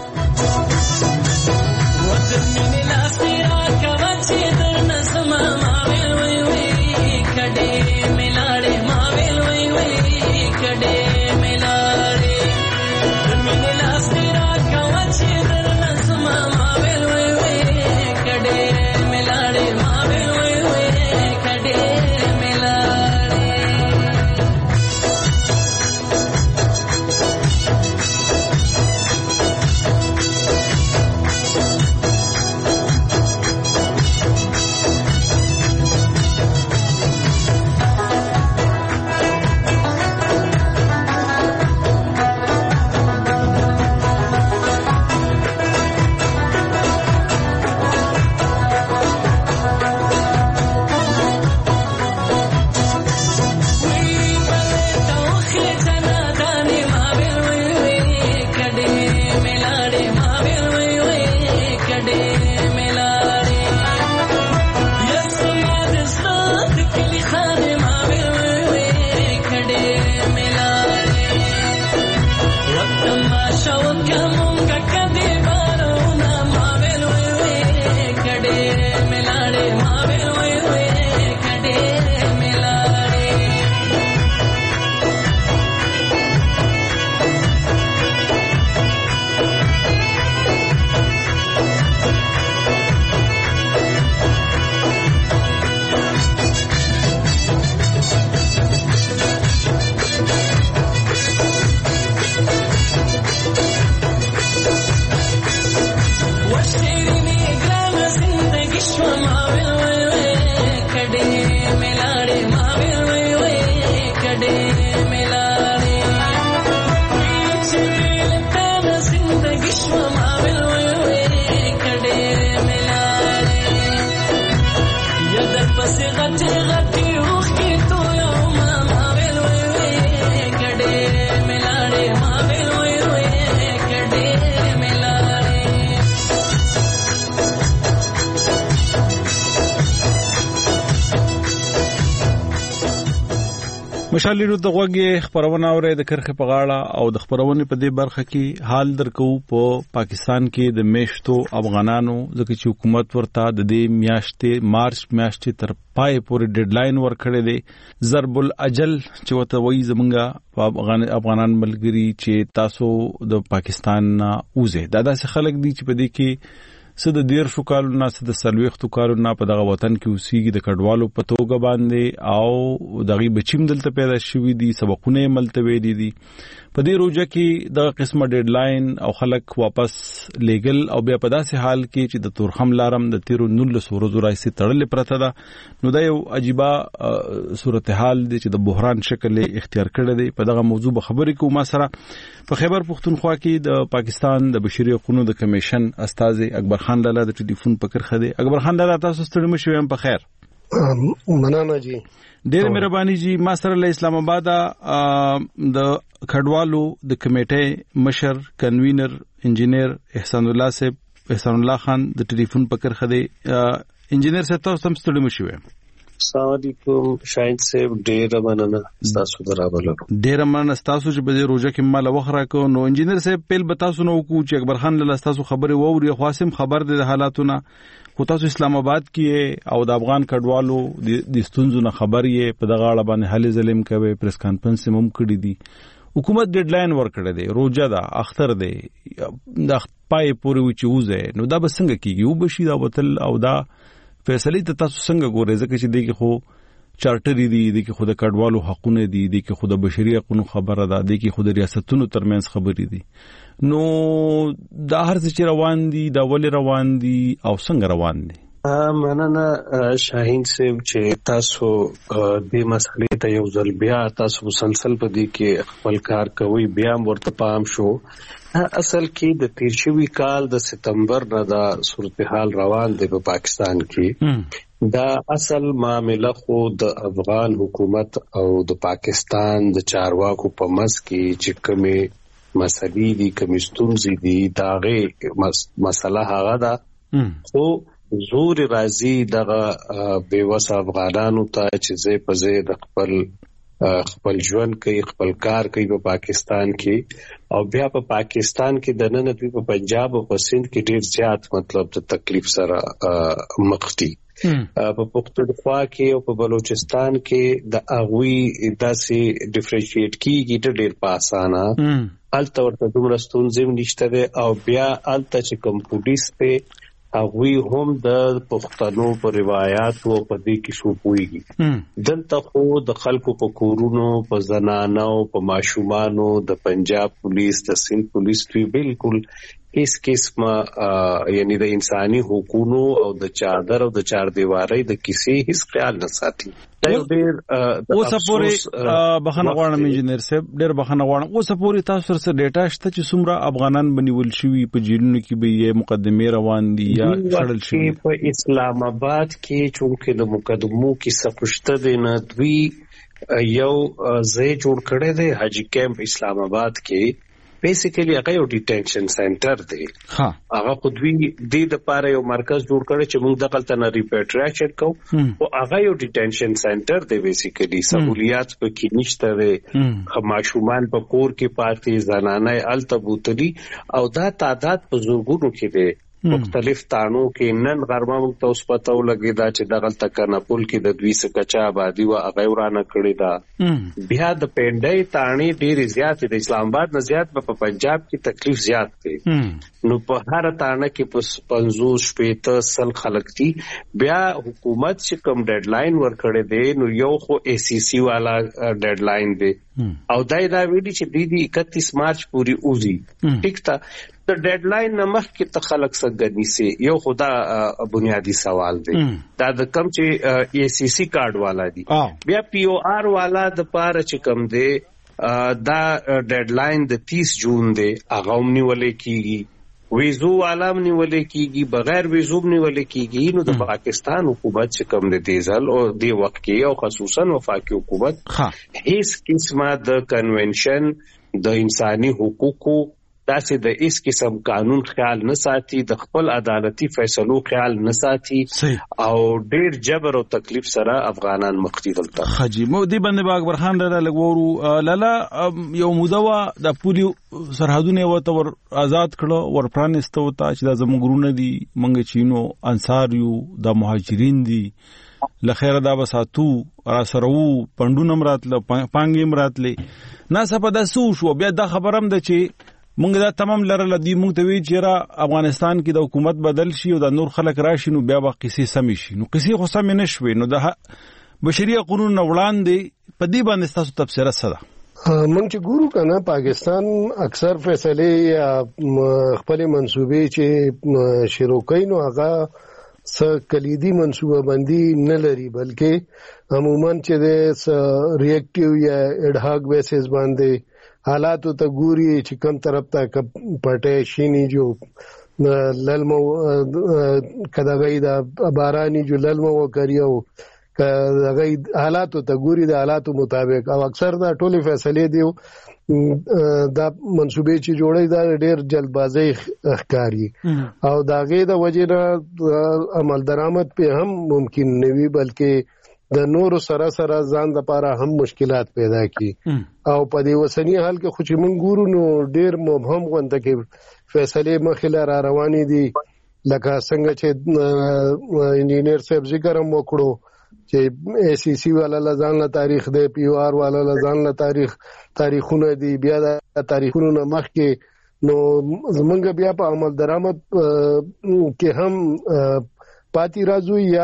S1: مشالې د غوږی خبرونه اوري د کرخه په غاړه او د خبرونه په دې برخه کې حال درکو په پاکستان کې د میشتو افغانانو ځکه چې حکومت ورته د دې میاشتې مارچ میاشتې تر پای پورې ډیډلاین ورکړی دی ضرب الاجل چې وته وایي زمونږه افغان افغانان ملګری چې تاسو د پاکستان نه اوځي دا داسې خلک دي چې په دې کې څه د دیر شو کالونه څه د سلويختو کالونه په دغه وطن کې اوسېږي د کډوالو په توګه باندې او دغه بچیم دلته پیدا شوي دي سبقونه ملته ویلي دي په دې روزه کې د قسمه ډیډلاین او خلک واپس لیګل او بیا په داسې حال کې چې د تورخم لارم د تیرو نولس ورځو راځي تړلې پرته ده نو دا یو عجیبه صورتحال دی چې د بحران شکل اختیار کړی دی. په دغه موضوع به خبرې کوو ما سره په خیبر پختونخوا کې د پاکستان د بشري حقوقو د کمیشن استاد اکبر خان لاله د ټلیفون پکر خده. اکبر خان لاله تاسو ستړي مشو یم په خیر.
S8: مننه جی
S1: ډېر مهرباني جی. ما سره له اسلام آباد د کډوالو د کمیټې مشر کنوینر انجینیر احسان الله صاحب احسان الله خان د ټلیفون پکر خده. انجینیر صاحب تاسو هم ستړي مشو یم.
S8: السلام علیکم شاهد صاحب ډېر مننه تاسو درابلو.
S1: ډېر مننه تاسو چې په دې روزه کې مال وخت راکو. نو انجینیر صاحب پیل به تاسو نو کو چې اکبر خان له تاسو خبره ووري خاصم خبر د حالاتونه خو تاسو اسلام آباد کې او د افغان کډوالو د ستونزو نه خبر یې په دغه اړه باندې حل ظلم کوي پریس کانفرنس هم کړی دی. حکومت ډیډلاین ورکړی دی روزه دا اختر دی د پای پورې وچ وځي نو دا به څنګه کیږي او بشي دا وتل او دا فیصله ته تاسو څنګه ګورئ ځکه چې دغه خو چارټر دی دغه خو د کډوالو حقونه دي دغه خو د بشري حقوقو خبره ده دغه خو د ریاستونو ترمنځ خبرې دي نو دا هر څه چې روان دي دا ولې روان دي او څنګه روان دي؟
S8: مننه شاهین صاحب چې تاسو د مسلې ته یو ځل بیا تاسو مسلسل په دې کې خپل کار کوي بیا ورته پام شو. اصل کې د تیر شوي کال د ستمبر نه دا صورتحال روان دی په پاکستان کې. دا اصل معامله خو د افغان حکومت او د پاکستان د چارواکو په منځ کې چې کومې مسلې دي کومې ستونزې دي دا غي مسله هغه ده خو زور راځي دغه بیوسه افغانانو ته چې زه په زه د خپل خپل ژوند کوي خپل کار کوي په پاکستان کې او بیا په پاکستان کې د نن دوی په پنجاب او په سند کې ډیر زیات مطلب د تکلیف سره مخ دي. په پختونخوا کې او په بلوچستان کې د اغوی داسې ډیفرنشیټ کیږي ډیر په اسانه الته ورته دومره ستونزې نشته ده او بیا الته چې کوم پولیس په هغوی هم د پښتنو په روایتو په دې کې شو پويږي. دلته خو د خلکو په کورونو په زنانو په ماشومانو د پنجاب پولیس د سند پولیس دوی بالکل هیڅ قسمه یعنی د انساني حقوقو او د چادر او د چار دیوارۍ د کیسې هیڅ خیال نه ساتي.
S1: اوس پورې بخنه غواړم انجنیر صاحب ډېر بخنه غواړم اوس پورې تاسو سره ډیټا شته چې څومره افغانان بنیول شوي په جیلونو کې به یې مقدمه روان دي یا شړل شوي
S8: په اسلام آباد کې چونکه د مقدمو کې سپشته دي نه دوی یو ځای جوړ کړی دی حاجی کیمپ اسلام آباد کې بیسیکلی هغه یو ډیټینشن سنټر دی. ها هغه خو دوی د د پاره یو مرکز جوړ کړی چې موږ دغلت نه ریپیټریشن کوو او هغه یو ډیټینشن سنټر دی بیسیکلی سہولیات په کې نشته وي خماشومان په کور کې پاتې زنانه التبوتلی او دا تعداد په زورګونو کې دی. مختلف تانو کې نن غرمه موږ ته اوس پته ولګی دا چې دغلت کنپول کې د دوی څخه کچا آبادی و هغه ورانه کړی دا بیا د پندای تانی ډیر زیات د اسلام آباد نه زیات په پنجاب کې تکلیف زیات دی. نو په هر تانه کې په پنځوس شپېته سل خلک دي. بیا حکومت چې کوم ډیډلاین ورکړی دی نو یو خو ای سی سی والا ډیډلاین دی او دای دا ویلي چې د دې اکتیس مارچ پوری اوزي ټیک تا د ډیډلاین نمخ کې تخلق سګنی سي یو خدا بنیادی سوال دی دا د کم چې ای سی سی کارت والا دی بیا پی او آر والا د پاره چې کم دی دا ډیډلاین د تیس جون دی هغه هم نیولې کیږي ویزو والا هم نیولې کیږي بغیر ویزو هم نیولې کیږي. نو د پاکستان حکومت چې کم دی دیزل او دی وخت کې او خصوصا وفاقي حکومت هیڅ قسمه د کنونشن د انساني حقوقو داسې د اس قسم قانون خیال نه ساتي د خپل عدالتي فیصلو خیال نه ساتي او ډیر جبر او تکلیف سره افغانان مخ دي دلته.
S1: خجی مو دی باندې با اکبر خان لاله لګورو لاله یو مودوا د پولی سرحدونه وته ور آزاد کړه ور پرانستو ته چې د زموږ دي منګ چینو انصار یو د مهاجرین دي لخيره دا بساتو را سرو پندو نمراتله پانګې مراتله ناسه په داسو شو بیا دا خبرم ده چې مونږ دا تمام لرل دی مونږ ته وی چې را افغانستان کې د حکومت بدل شي او د نور خلک راشي نو بیا به قصې سم شي. نو قصې خو سم نه شوي نو د بشري قانون وړاندې په دې باندې تاسو تفسیر سره
S9: مونږ چې ګورو کنه پاکستان اکثر فیصله یا خپل منسوبې چې شروع کین نو هغه س کلیدي منسوبه بندي نه لري بلکې عموما چې د ریاکټیو یا اډهاک بیسز باندې حالاتو ته ګوري چې کوم طرف ته پټه شینی جو للمو کداغی دا بارانی جو للمو وکړیو کداغی حالاتو ته ګوري د حالاتو مطابق او اکثر دا ټولې فیصله دیو دا منسوبې چې جوړي دا ډېر جلدبازي ښکاری او دا غي د وجې عمل درآمد په هم ممکن نه وي بلکې د نور سره سره ځان د پاره هم مشکلات پیدا کی او په دې وسنی حال کې خو چې مونږ ګورو نو ډېر مبهم غونډه کې فیصله مخله را روانې دي لکه څنګه چې انجینیر صاحب ذکر هم وکړو چې ای سی سی والا لزان له تاریخ دی پی او آر والا لزان له تاریخ تاریخونه دي بیا د تاریخونو نه مخ کې نو زمونږ بیا په عمل درآمد کې هم پاتی راځو یا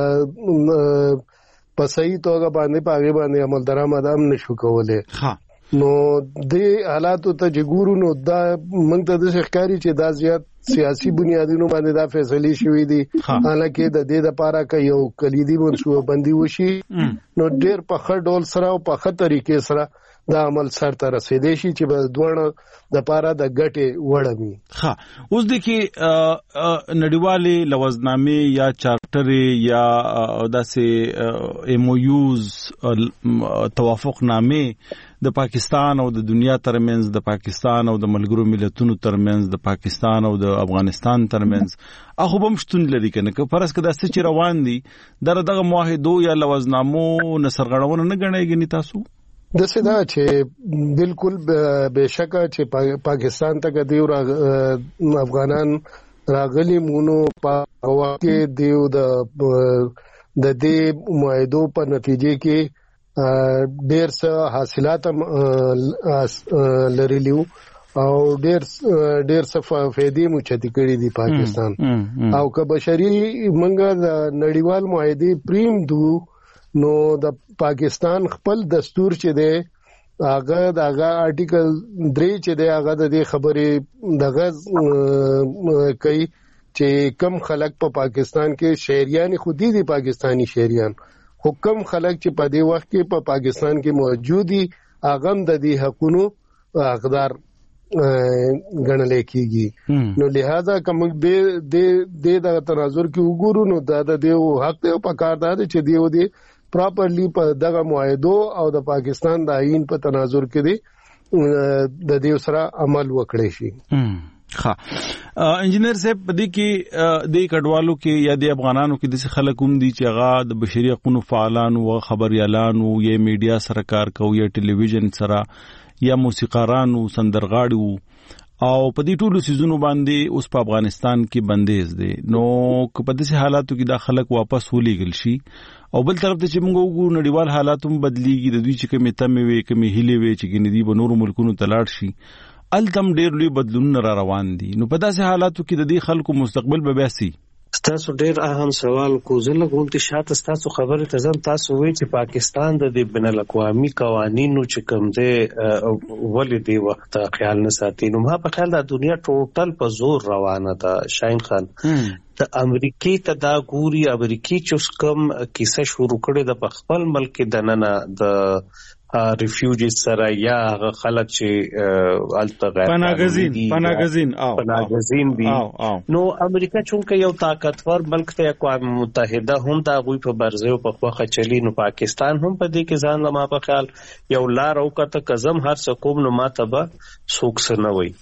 S9: په صحیح توګه باندې پاغي باندې عمل درآمد هم نشو کولای.
S1: ها
S9: نو د حالاتو ته چې ګورو نو دا موږ ته د ښکاری چې دا زیات سیاسي بنیادونو باندې دا فیصله شوې دي حالکه د دې لپاره کې یو کلیدي منصوبه بندي وشي نو ډېر په خړ ډول سره او په خطر طریقې سره دا عمل سر ته رسیدي شي چې به دوه د پاره د ګټه وړمي.
S1: ها اوس د کې نړیوالې لوزنامې یا چارټر یا داسې ایم او یوز توافق نامې د پاکستان او د دنیا ترمنځ د پاکستان او د ملګرو ملتونو ترمنځ د پاکستان او د افغانستان ترمنځ هغه هم شتون لري کنه که فرض کړه چې چیرې روان دي دغه معاهدو یا لوزنامو نسرغړونه نه غنئ تاسو
S9: د سدا چې بالکل بهشکه چې پاکستان ته کدیو افغانان راغلي مونو په واقع دیو د د دې معاهدو په نتیجه کې ډېر څه حاصلات لرلیو او ډېر ډېر څه فائدې مو چتی کړې دي پاکستان او که بشري منګه د نړیوال معاهدې پریم دو نو د پاکستان خپل دستور چې دی هغه دغه آرټیکل درې چې دی هغه د دې خبرې دغه کوي چې کم خلک په پاکستان کې شهریان خودي دي پاکستانی شهریان حکم خلک چې په دې وخت کې په پاکستان کې موجودي هغه د دې حقونو حقدار غنل کېږي نو لہذا کوم دې د د تناظر کې وګورو نو دا د دې حق ته په کار ده چې دیو دی پراپرلی په دغه معاهدو او د پاکستان د آئین په تناظر کې دی د دې سره عمل وکړي شي.
S1: ها انجینر صاحب په دې کې د کډوالو کې یا د افغانانو کې د خلک هم دي چې هغه د بشري حقوقو فعالانو او خبريالانو یا میډیا سره کار کوي یا ټلویزیون سره یا موسیقارانو سندرغاړو او په دې ټولو سيزونو باندې اوس په افغانستان کې بندیز دي نو که په دې حالاتو کې د خلک واپس ولېګل شي او بل طرف ته چې موږ وګورو نړیوال حالات هم بدليږي د دوی چې کومه تمې وي کومه هلي وي چې ګنې دي بنور ملکونو تلاړ شي التم ډېر لوی بدلون را روان دي نو په داسې حالاتو کې د دې خلکو مستقبل به باسي.
S8: تاسو ډېر اهم سوال کوزل غونډه شاته تاسو خبره ته ځم تاسو وایي چې پاکستان د بین الاقوامي قوانینو چې کوم دي ولې دی وخت خیال نه ساتي نو ما په خیال د دنیا ټوټل په زور روانه ده. شاهین خان د امریکای ته دا ګوري امریکای چې کوم کیسه شروع کړي د خپل ملک د ننه د ریفیوجیز سره یا خلک چې الته غیر
S1: پناهګزین پناهګزین او
S8: پناهګزین دي نو امریکا چونکه یو طاقتور ملک ته اقوام متحده هم دا غوي په برزه په خوخه چلی نو پاکستان هم په دې کې ځان لما په خیال یو لار او کته کزم هر څه کوم نو ماته به سوکس نه وي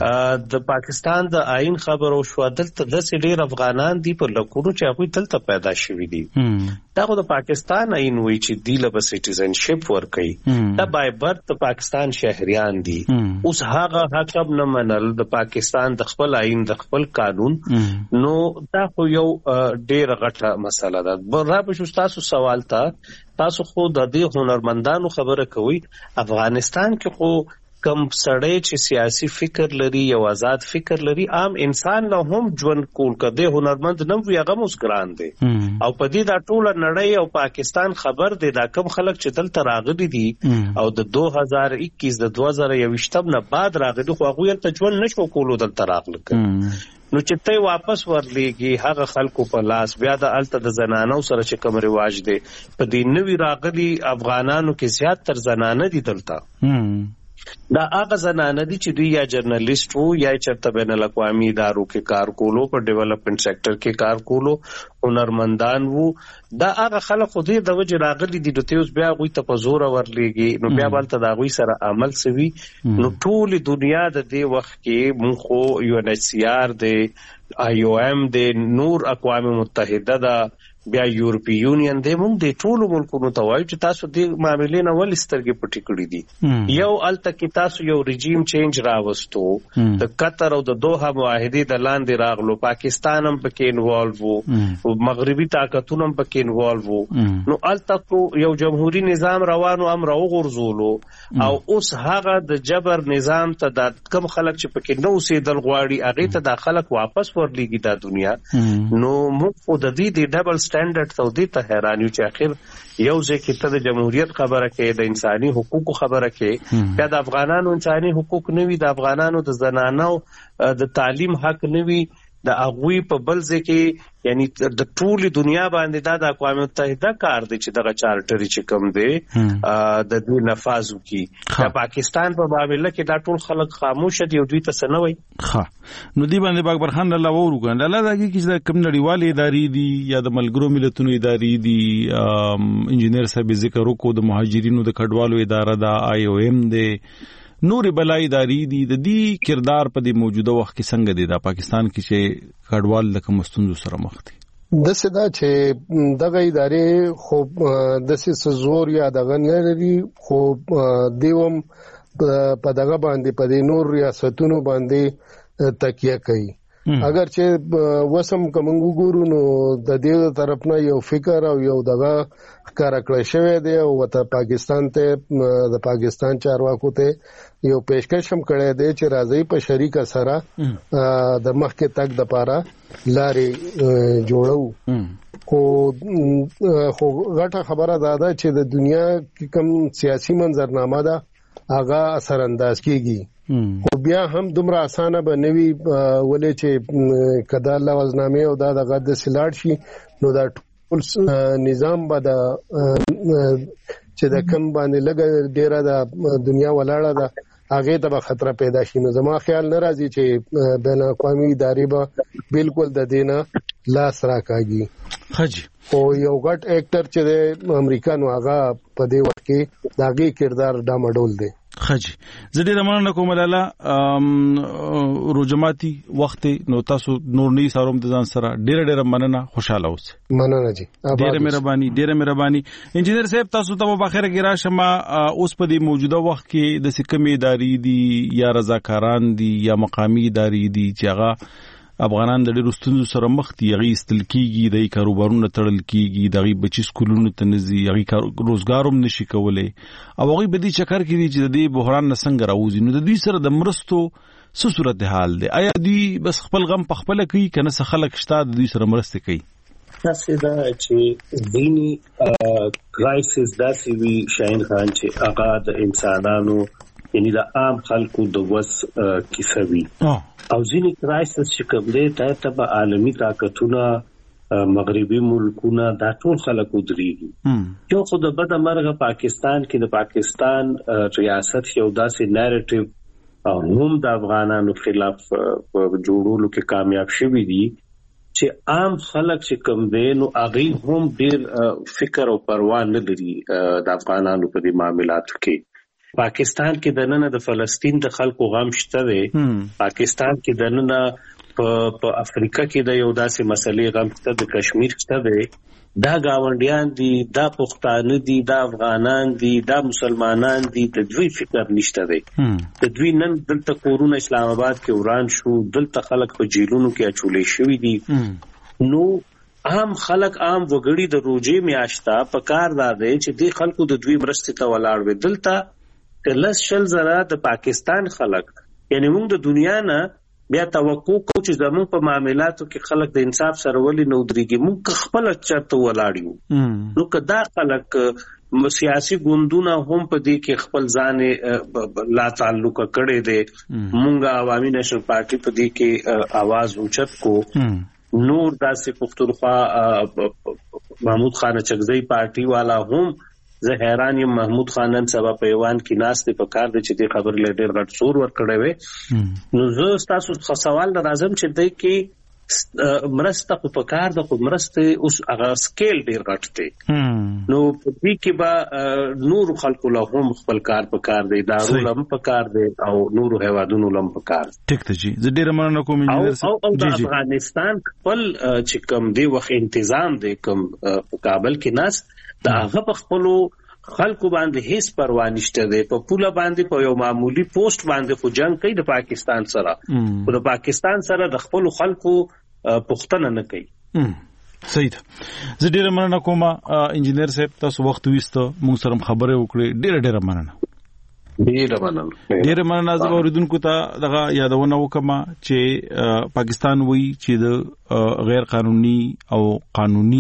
S8: د پاکستان د آئین خبرو شو دلته د ډېر افغانان دي په لکونو چې هغه دلته پیدا شوي دي دا خو د پاکستان آئین وی چې دی له سټیزنشپ ورکړي دا بای برت د پاکستان شهریان دي اوس هغه حق نه منل د پاکستان د خپل آئین د خپل قانون نو دا خو یو ډېر غټه مسله ده. را به تاسو سوال ته تاسو خو د دې هنرمندانو خبره کوي افغانستان کې خو کم سړی چې سیاسي فکر لري یو آزاد فکر لري عام انسان له هم ژوند کول کده هنرمند نه وي هغه مسګران دي او په دې دا ټول نړۍ او پاکستان خبر دي دا کم خلک چې دلته راغلي دي او د دو هزار اکیس د دوه زره یوویشت نه بعد راغلي خو هغه ته ژوند نشو کولو دلته راغله نو چې ته واپس ورلېږي هغه خلکو په لاس بیا د الته د زنانو سره چې کوم رواج دي په دې نوی راغلي افغانانو کې زیات تر زنانه دي دلته دا هغه زنانه دي چې دوی یا جرنالیست وو یا چرته بین الاقوامي ادارو کې کار کولو په ډیولپمنٹ سېکټر کې کار کولو هنرمندان وو دا هغه خلک خو دې د وجه راغلي دي د تیوس بیا غوي ته په زور ورلېږي نو بیا بلته دا غوي سره عمل سوي نو ټول دنیا د دې وخت کې مونږ خو یو ان ایچ سی آر دی آی او ایم دی نور اقوام متحده دا بیا یورپی یونین د موږ د ټولو ملکونو ته وایو چې تاسو د معاملې نه ول سترګې پټې کړې دي یو الته کې تاسو یو رژیم چینج راوستو د قطر او د دوحه معاهدې د لاندې راغلو پاکستان هم پکې انوالو وو مغربي طاقتونه هم پکې انوالو وو نو الته یو جمهوریت نظام روانو امر او غرزولو او اوس هغه د جبر نظام ته د کم خلک چې پکې نو سیدل غواړي هغه ته د خلک واپس ورلېږي د دنیا نو موږ خو د دې د ډبل سټانډرډ ته ودی ته حیران یو چې اخر یو ځکه ته د جمهوریت خبره کې د انساني حقوقو خبره کې بیا د افغانانو انساني حقوق نه وي د افغانانو د زنانو د تعلیم حق نه وي د اغوی په بل ځکه یعنی د ټولي دنیا باندې دا د اقوام متحده کار دی چې دغه چارټر چې کوم دی د دوی نفاذ وکي د پاکستان په معاملې کې دا ټول خلک خاموش دي او دوی ته څه نه وایي.
S1: ها نو دی باندې باکبر خان الله وورګند الله دا کې چې کوم نړیوالې ادارې دي یا د ملګرو ملتونو ادارې دي انجینر صاحب ذکر وکړو د مهاجرینو د کډوالو اداره دا آی او ایم دی نور بلای داری دي د دې کردار په دې موجوده وخت کې څنګه دی د پاکستان کې چې کډوال د کومستونو سره مخ دي
S9: د سدا چې دغه ادارې خو د سې زور یا دغه لري خو دیوم په دغه باندې په دې نور ریاستونو باندې تکیه کوي اگر چې وسم کوم وګورو نو د دې طرف نه یو فکر او یو دغه ښکارا کړی شوی دی او ته پاکستان ته د پاکستان چارواکو ته یو پیشکش هم کړی دی چې راځي په شریک سره د مخکې تک د پاره لارې جوړو خو خو غټه خبره دا ده چې د دنیا کې کوم سیاسي منظرنامه ده هغه اثر انداز کیږي خو بیا هم دومره اسانه به نوي ولې چې کدا لوازنامه او دا دغه د سلاړ شي نو دا ټول نظام به د چې د کم باندې لګ ډیره د دنیا ولاړه ده هغه ته به خطر پیدا شي نو زما خیال نه راځي چې بین اقوامي ادارې به بالکل د دینه لاس راکاږي
S1: حجي
S9: او یو غټ اکټر چې د امریکا نو هغه په دې وخت کې داغي کردار ډامډول دی
S1: خجی زه ډیر مننه کوم لاله روجماتي وخت نو تاسو نور نه ساروم د ځان سره ډیر ډیر مننه خوشاله اوسه
S9: مننه جی
S1: ډیر مهرباني ډیر مهرباني انجینر صاحب تاسو ته په اخر کې راشم اوس په دې موجوده وخت کې د سکمې ادارې دي یا رضاکاران دي یا مقامی ادارې دي چې هغه افغانان د ډېرو ستونزو سره مخ دي هغه استل کیږي د کاروبارونو تړل کیږي د بچی سکولونو ته نزي هغه روزګار هم نشي کولای او هغه به دې چکر کړي چې د دې بحران نه څنګه راوځي نو د دوی سره د مرستو څه صورت حال دی آیا دوی بس خپل غم په خپل کوي کنه څه خلک شته د دوی سره مرسته کوي
S8: تاسو دا چې دینی کرایسس داسې وی شاهین خان چې هغه د انسانانو یعنی د عام خلکو د وس کیسه وی او ځینې کرایسس چې کوم دی ته تبع عالمي طاقتونه مغربي ملکونه دا ټول خلک ودرېږي یو خو د بده مرغه پاکستان کې د پاکستان ریاست یو داسې نریټیو او هم د افغانانو خلاف جوړولو کې کامیاب شوی دی چې عام خلک چې کوم دی نو هغه هم ډېر فکر او پروا نه لري د افغانانو په دې معاملاتو کې پاکستان کې د نن د فلسطین د خلکو غم شته دی پاکستان کې د نن په افریقا کې د یو داسې مسلې غم شته د کشمیر شته دی دا گاونډیان دي دا پښتانه دي دا افغانان دي دا مسلمانان دي د دوی فکر نشته دی د دوی نن دلته کورونه اسلام آباد کې وران شو دلته خلک په جیلونو کې اچولې شوی دي نو عام خلک عام وګړي د روزي میاشتا په کار دا دی چې د خلکو د دوی مرستې ته ولاړ وي دلته کلس شل زره د پاکستان خلک یعنی موږ د دنیا نه بیا توقع کو چې زموږ په معاملاتو کې خلک د انصاف سره ولې نو درېږي موږ خپل چرته ولاړیو نو کدا خلک سیاسي ګوندونه هم په دې کې خپل ځان لا تعلق کړي دي موږ عوامي نشل پارټي په دې کې आवाज اوچت کو نور داسې پښتونخوا محمود خان چغزی پارټي والا هم زه حیران یم محمود خانن سبا په ایوان کې ناس ته پکار دي چې د خبر لیډر غټ سور ور کړی وي نو زه تاسو خو سوال لازم چې دای کې مرسته په پکار د خو مرسته اوس هغه سکیل ډیر غټ دی نو په دې کې به نور خلکو له هم خپل کار پکار دی دارو لم پکار دی او نور هوادونو لم پکار
S1: ټیک ته جی زه ډیر مننه کوم
S8: انجینر او د افغانستان خپل چې کوم دی وخت تنظیم دی کوم په کابل کې ناس دا هغه په خپلو خلکو باندې هیڅ پروا نشته دی په پوله باندې په یو معمولی پوسټ باندې خو جنگ کوي د پاکستان سره او د پاکستان سره د خپل خلکو پښتنه نه کوي
S1: صحیح ده زه ډیر مننه کوم انجینر صاحب تاسو وخت وېسته موږ سره خبرې وکړې ډیر ډیر مننه
S8: ډیر مننه
S1: ډیر مننه زه اوریدونکو ته دغه یادونه وکم چې پاکستان وایي چې د غیر قانوني او قانوني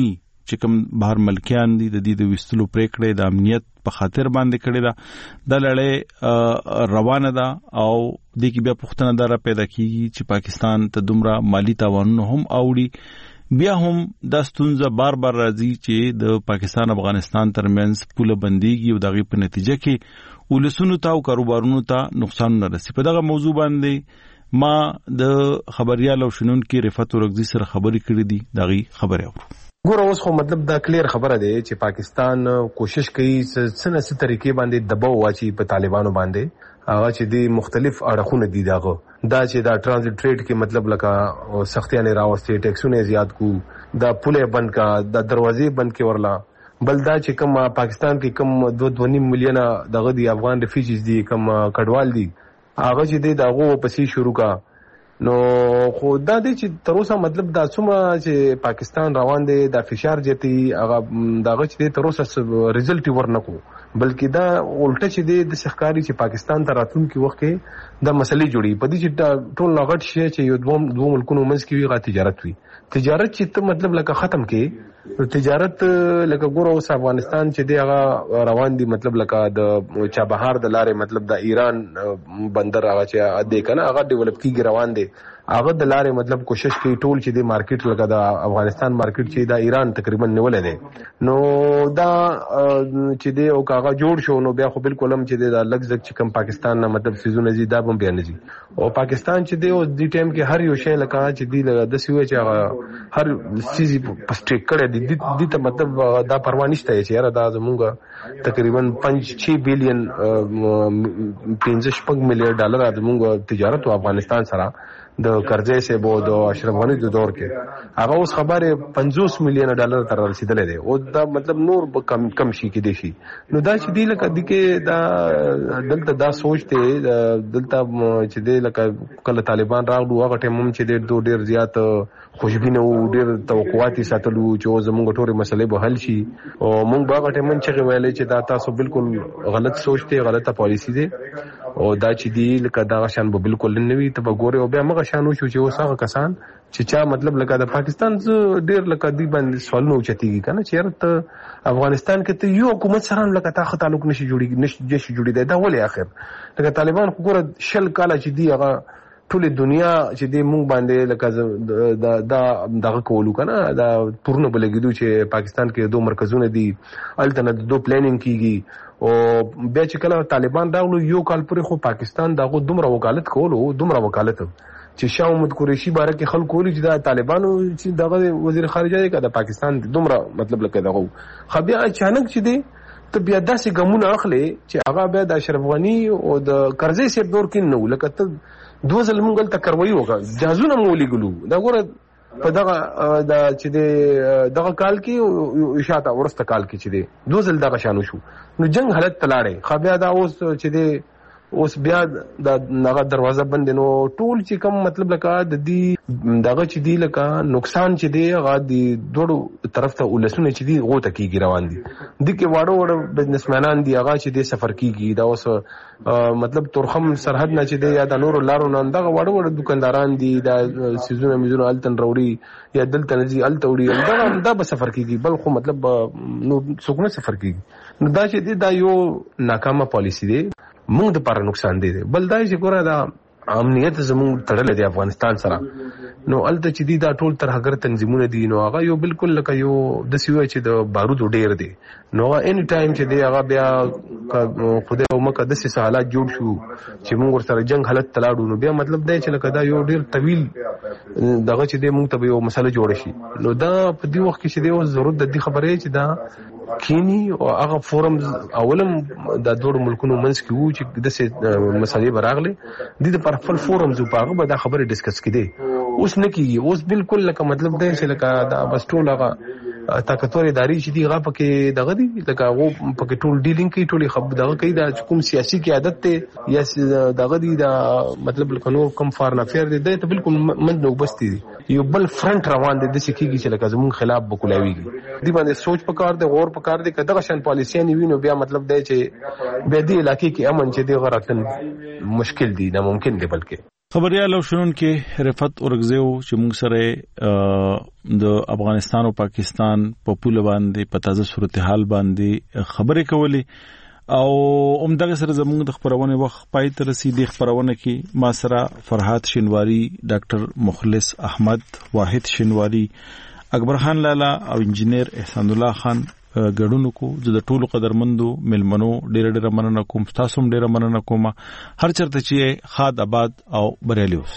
S1: چې کوم بهر ملکیان دي د دې د وستلو پریکړه د امنیت په خاطر باندې کړی دا د لړۍ روانه ده او د کې بیا پوښتنه دره پیدا کیږي چې پاکستان ته دومره مالی تاوانونه هم اوړي بیا هم د ستونزه بار بار راځي چې د پاکستان افغانستان ترمنځ پوله بنديږي او دغه په نتیجه کې ولسونو ته او کاروبارونو ته نقصان نه رسي. په دغه موضوع باندې ما د خبريال او شنونکو رفعت ورغزي سره خبرې کړې دي دغه خبره اورو.
S10: ګوره اوس خو مطلب دا کلیر خبره ده چې پاکستان کوشش کوي څه نه څه طریقې باندې دباو واچي په طالبانو باندې هغه چې د مختلف اړخونه دي داغه دا چې دا ترانزیت ټریډ کې مطلب لکه سختیاں راوستي ټیکسونه زیات کو دا پوله بند کا دا دروازې بند کې ورلا بل دا چې کوم پاکستان کې کوم دوه دوه نیم میلیون دغه دی افغان ریفیوجیز دي کوم کډوال دي هغه چې دغه پسې شروع کا نو خو دا دی چې تر اوسه مطلب دا څومره چې پاکستان روان دی دا فشار جتی هغه دغه چې تر اوسه ریزلټ ورنکو بلکې دا الټه چې دی د شخکاری چې پاکستان ته راتلونکي وخت کې د مسلې جوړي په دې چې ټول لغټ شي چې یو دوه دوه ملکونو منځ کې وي غا تجارت وي تجارت چې ته مطلب لکه ختم کې تجارت لکه ګوره اوس افغانستان چې دی هغه روان دي مطلب لکه د چابهار د لارې مطلب د ایران بندر هغه چې د کنه هغه ډیولپ کیږي روان دي هغه د لارې مطلب کوشش کوي ټول چې د مارکیټ لکه د افغانستان مارکیټ چې د ایران تقریبا نیولې ده نو دا چې دی او کاغه جوړ شو نو بیا خو بالکل هم چې د لګ زګ چې کم پاکستان نه مطلب سيزونه زی دا هم بیان دي او پاکستان چې دی او د ټیم کې هر یو شی لکه چې دی د سوي چې هر سيزي په سټیک کړي دي د ته مطلب دا پروا نشته چې یاره دا زمونږ تقریبا پنځه شش بلین پنځه شپږ میلیارډ ډالر زمونږ تجارت او افغانستان سره د قرضې سه بو د اشرف غنی د دور کې هغه اوس خبره پنځوس میلیون ډالر تر رسیدلې ده او دا مطلب نور کم کم شي کې دي شي نو دا چې دی لکه د کې دا دلته دا سوچته دلته چې دی لکه کله طالبان راغلو هغه ټیم هم چې دی دوه ډیر زیات خوشبینه او ډیر توقعات ساتلو چې زموږ ټولې مسلې به حل شي او موږ باغ ټیم چې ویلې چې دا تاسو بالکل غلط سوچته غلطه پالیسی ده او دا چې دی لکه دا شان به بالکل نه وي ته به ګوره او بیا موږ شانو شو چې وسه کسان چې چا مطلب لکه د پاکستان ډیر لکه دی باندې سوالونه اوچتيږي کنه چې ته افغانستان کې ته یو حکومت سره لکه تا تعلق نشي جوړي نشي نشي جوړي دا ولې اخر لکه طالبان خو ګوره شل کاله چې دی هغه ټول دنیا چې د مونږ باندې لکه دا دا دغه کولو کنه دا پورنه بلګیدو چې پاکستان کې دوه مرکزونه دي الټنه دوه پلانینګ کیږي او بیا چې کله طالبان راغلو یو کال پورې خو پاکستان دغه دومره وکالت کولو دومره وکالت چې شاه محمود قریشي باره کې خلک کولی چې د طالبانو چې دغه وزیر خارجه دی که د پاکستان دومره مطلب لکه دغه خو بیا اچانک چې دی ته بیا داسې ګامونه اخلي چې هغه بیا د اشرف غنی او د قرضې سیټ دور کې نه لکه ته دوه ځل مونږ ته کاروي وکړه جهازونه مولي ګلو دا ګوره په دغه د چې د دغه کال کې اشاعته ورسته کال کې چې دی دوه ځل دغه شانو شو نو جنگ حالت تلاړې خو بیا دا اوس چې دی اوس بیا د هغه دروازه بند نو ټول چې کوم مطلب لکه د دې دغه چې دی لکه نقصان چې دی هغه د دوړو طرف ته ولسونه چې دی غوته کیږي روان دي د کې واړو واړو بزنسمنان دی هغه چې دی سفر کیږي دا اوس مطلب تورخم سرحد نه چې دی یا د نورو لارو نه دغه واړو واړو دکانداران دي دا سيزونه میزونه التن وروړي یا دلته نزي التوړي دا دا به سفر کیږي بل خو مطلب نو څوک سفر کیږي نو دا چې دی دا یو ناکامه پالیسی دی موږ د پر نقصان دی بل دای چې ګوره دا امنیت زموږ تړل دی افغانستان سره نو الته چې دی دا ټول تر هغه تنظیمونه دي نو هغه یو بالکل لکه یو د سیوه چې د بارود ډیر دی نو اني ټایم چې دی هغه بیا خدای او مکه د سې حالات جوړ شو چې موږ سره جنگ حالت تلاړو نو بیا مطلب دی چې لکه دا یو ډیر طویل دغه چې دی موږ ته یو مسله جوړ شي نو دا په دې وخت کې چې دی ضرورت د دې خبرې چې دا کینی او هغه فورمز اولم د دوه ملکونو منځ کې وو چې د څه مسلې براغله د دې پر خپل فورمز په هغه به دا خبره ډیسکس کړي اوس نه کیږي اوس بالکل لکه مطلب دی چې لکه دا بس ټول هغه طاقتور اداري چې دی هغه پکې دغه دی لکه هغه پکې ټول ډیلینګ کوي ټول خبر دغه کوي دا کوم سیاسي قیادت ته یا دغه دی دا مطلب لکه نو کم فارن افیر دی ته بالکل من نو بستی دی یو بل فرنٹ روان دي د سکیږي چې لکه زمون خلاف بکولاویږي دی باندې سوچ پکار دی غور پکار دی کداغه شان پالیسي نه وینو بیا مطلب دی چې به دې علاقې کې امن چې دی غراتن مشکل دی نه ممکن دی بلکې
S1: خبريال او شنون کې رفت اورګزیو چې موږ سره د افغانستان او پاکستان په پوله باندې په تازه صورتحال باندې خبرې کولې او عمدغه سره زموږ د خبرونه وخت پای تر رسیدي خبرونه کې ما سره فرحات شینواری، ډاکټر مخلص احمد، واحد شینواری، اکبر خان لالا او انجینیر احسان الله خان ګډونو کو. د ټولو قدرمندو ملمنو ډېر ډېر مننه کوم، تاسو هم ډېر مننه کوم. هر چرته چې خاد آباد او بریالي اوسئ.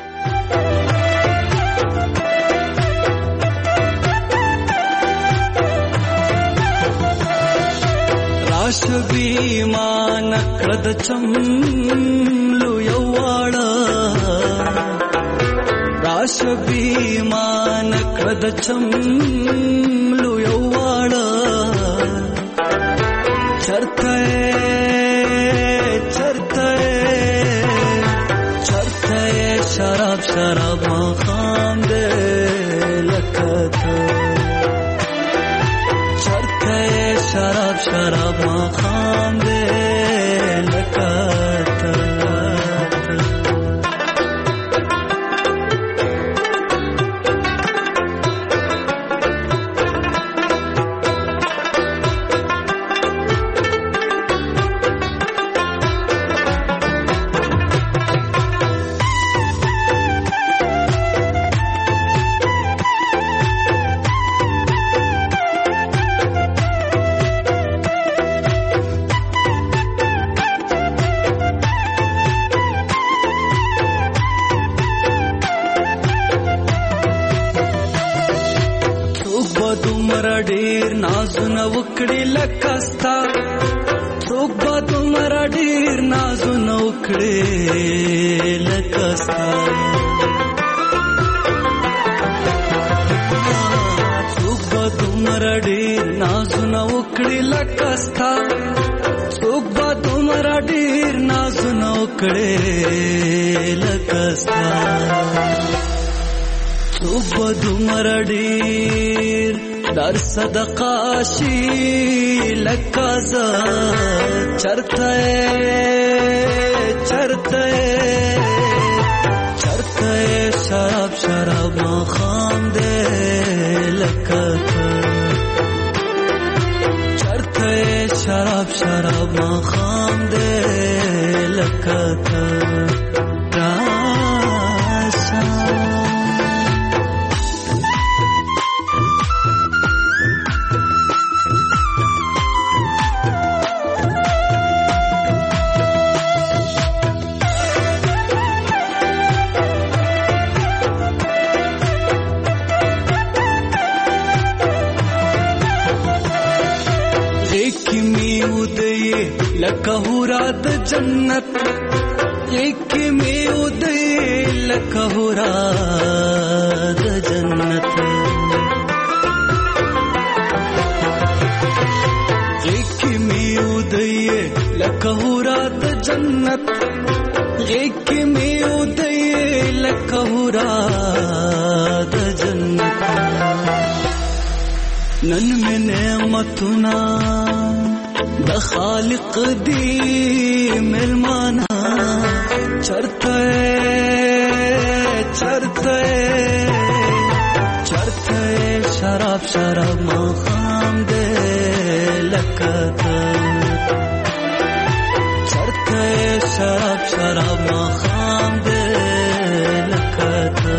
S11: راشبی مان کړد چملو یو واړه، راشبی مان کړد چملو یو واړه، چرته چرته چرته شراب شراب مخام دې لکته، چرته شراب شراب مخام دې لکته. ډیر نازونه وکړي لکستا، څوک به دومره ډیر نازونه وکړي لکستا، څوک به دومره ډیر نازونه وکړي لکستا، څوک به دومره ډیر نازونه وکړي لکستا، څوک به دومره ډیر در صدقه شي لکه زه، چرته چرته چرته شراب شراب مخام دې لکه ته، چرته شراب شراب مخام دې لکه ته. لکه هورا د جنت، ایک می ودی لکه هورا د جنت، ایک می ودی لکه هورا د جنت، ایک می ودی لکه هورا د جنت. نن می نعمتنا د خالق دی ملمانا، چرته چرته چرته شراب شراب مخام دې لکته، چرته شراب شراب مخام دې لکته.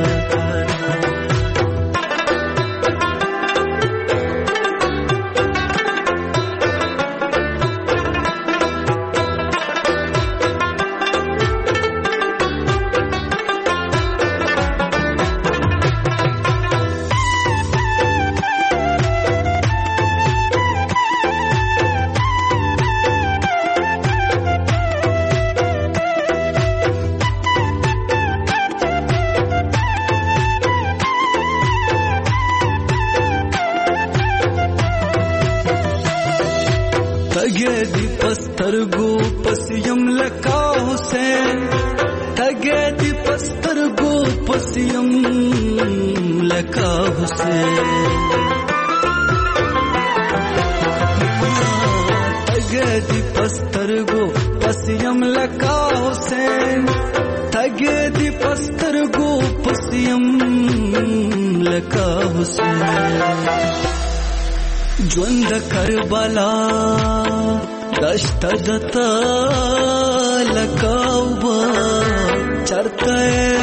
S11: تگه دی پسترگو پسیم لکا حسین، تگه دی پسترگو پسیم لکا حسین، تگه دی پسترگو پسیم لکا حسین، تګې دی پستر گو پسیم لکا حسین ژوند کربلا دشت دتا لکاوبا چرته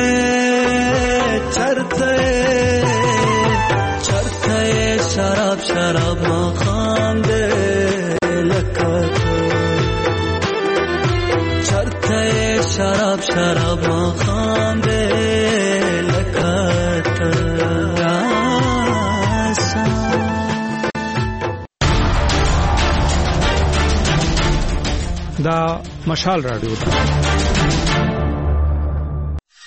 S11: چرته چرته شراب شراب مخام دے لکاتا چرته شراب شراب مخام دے لکاتا
S12: دا مشال رادیو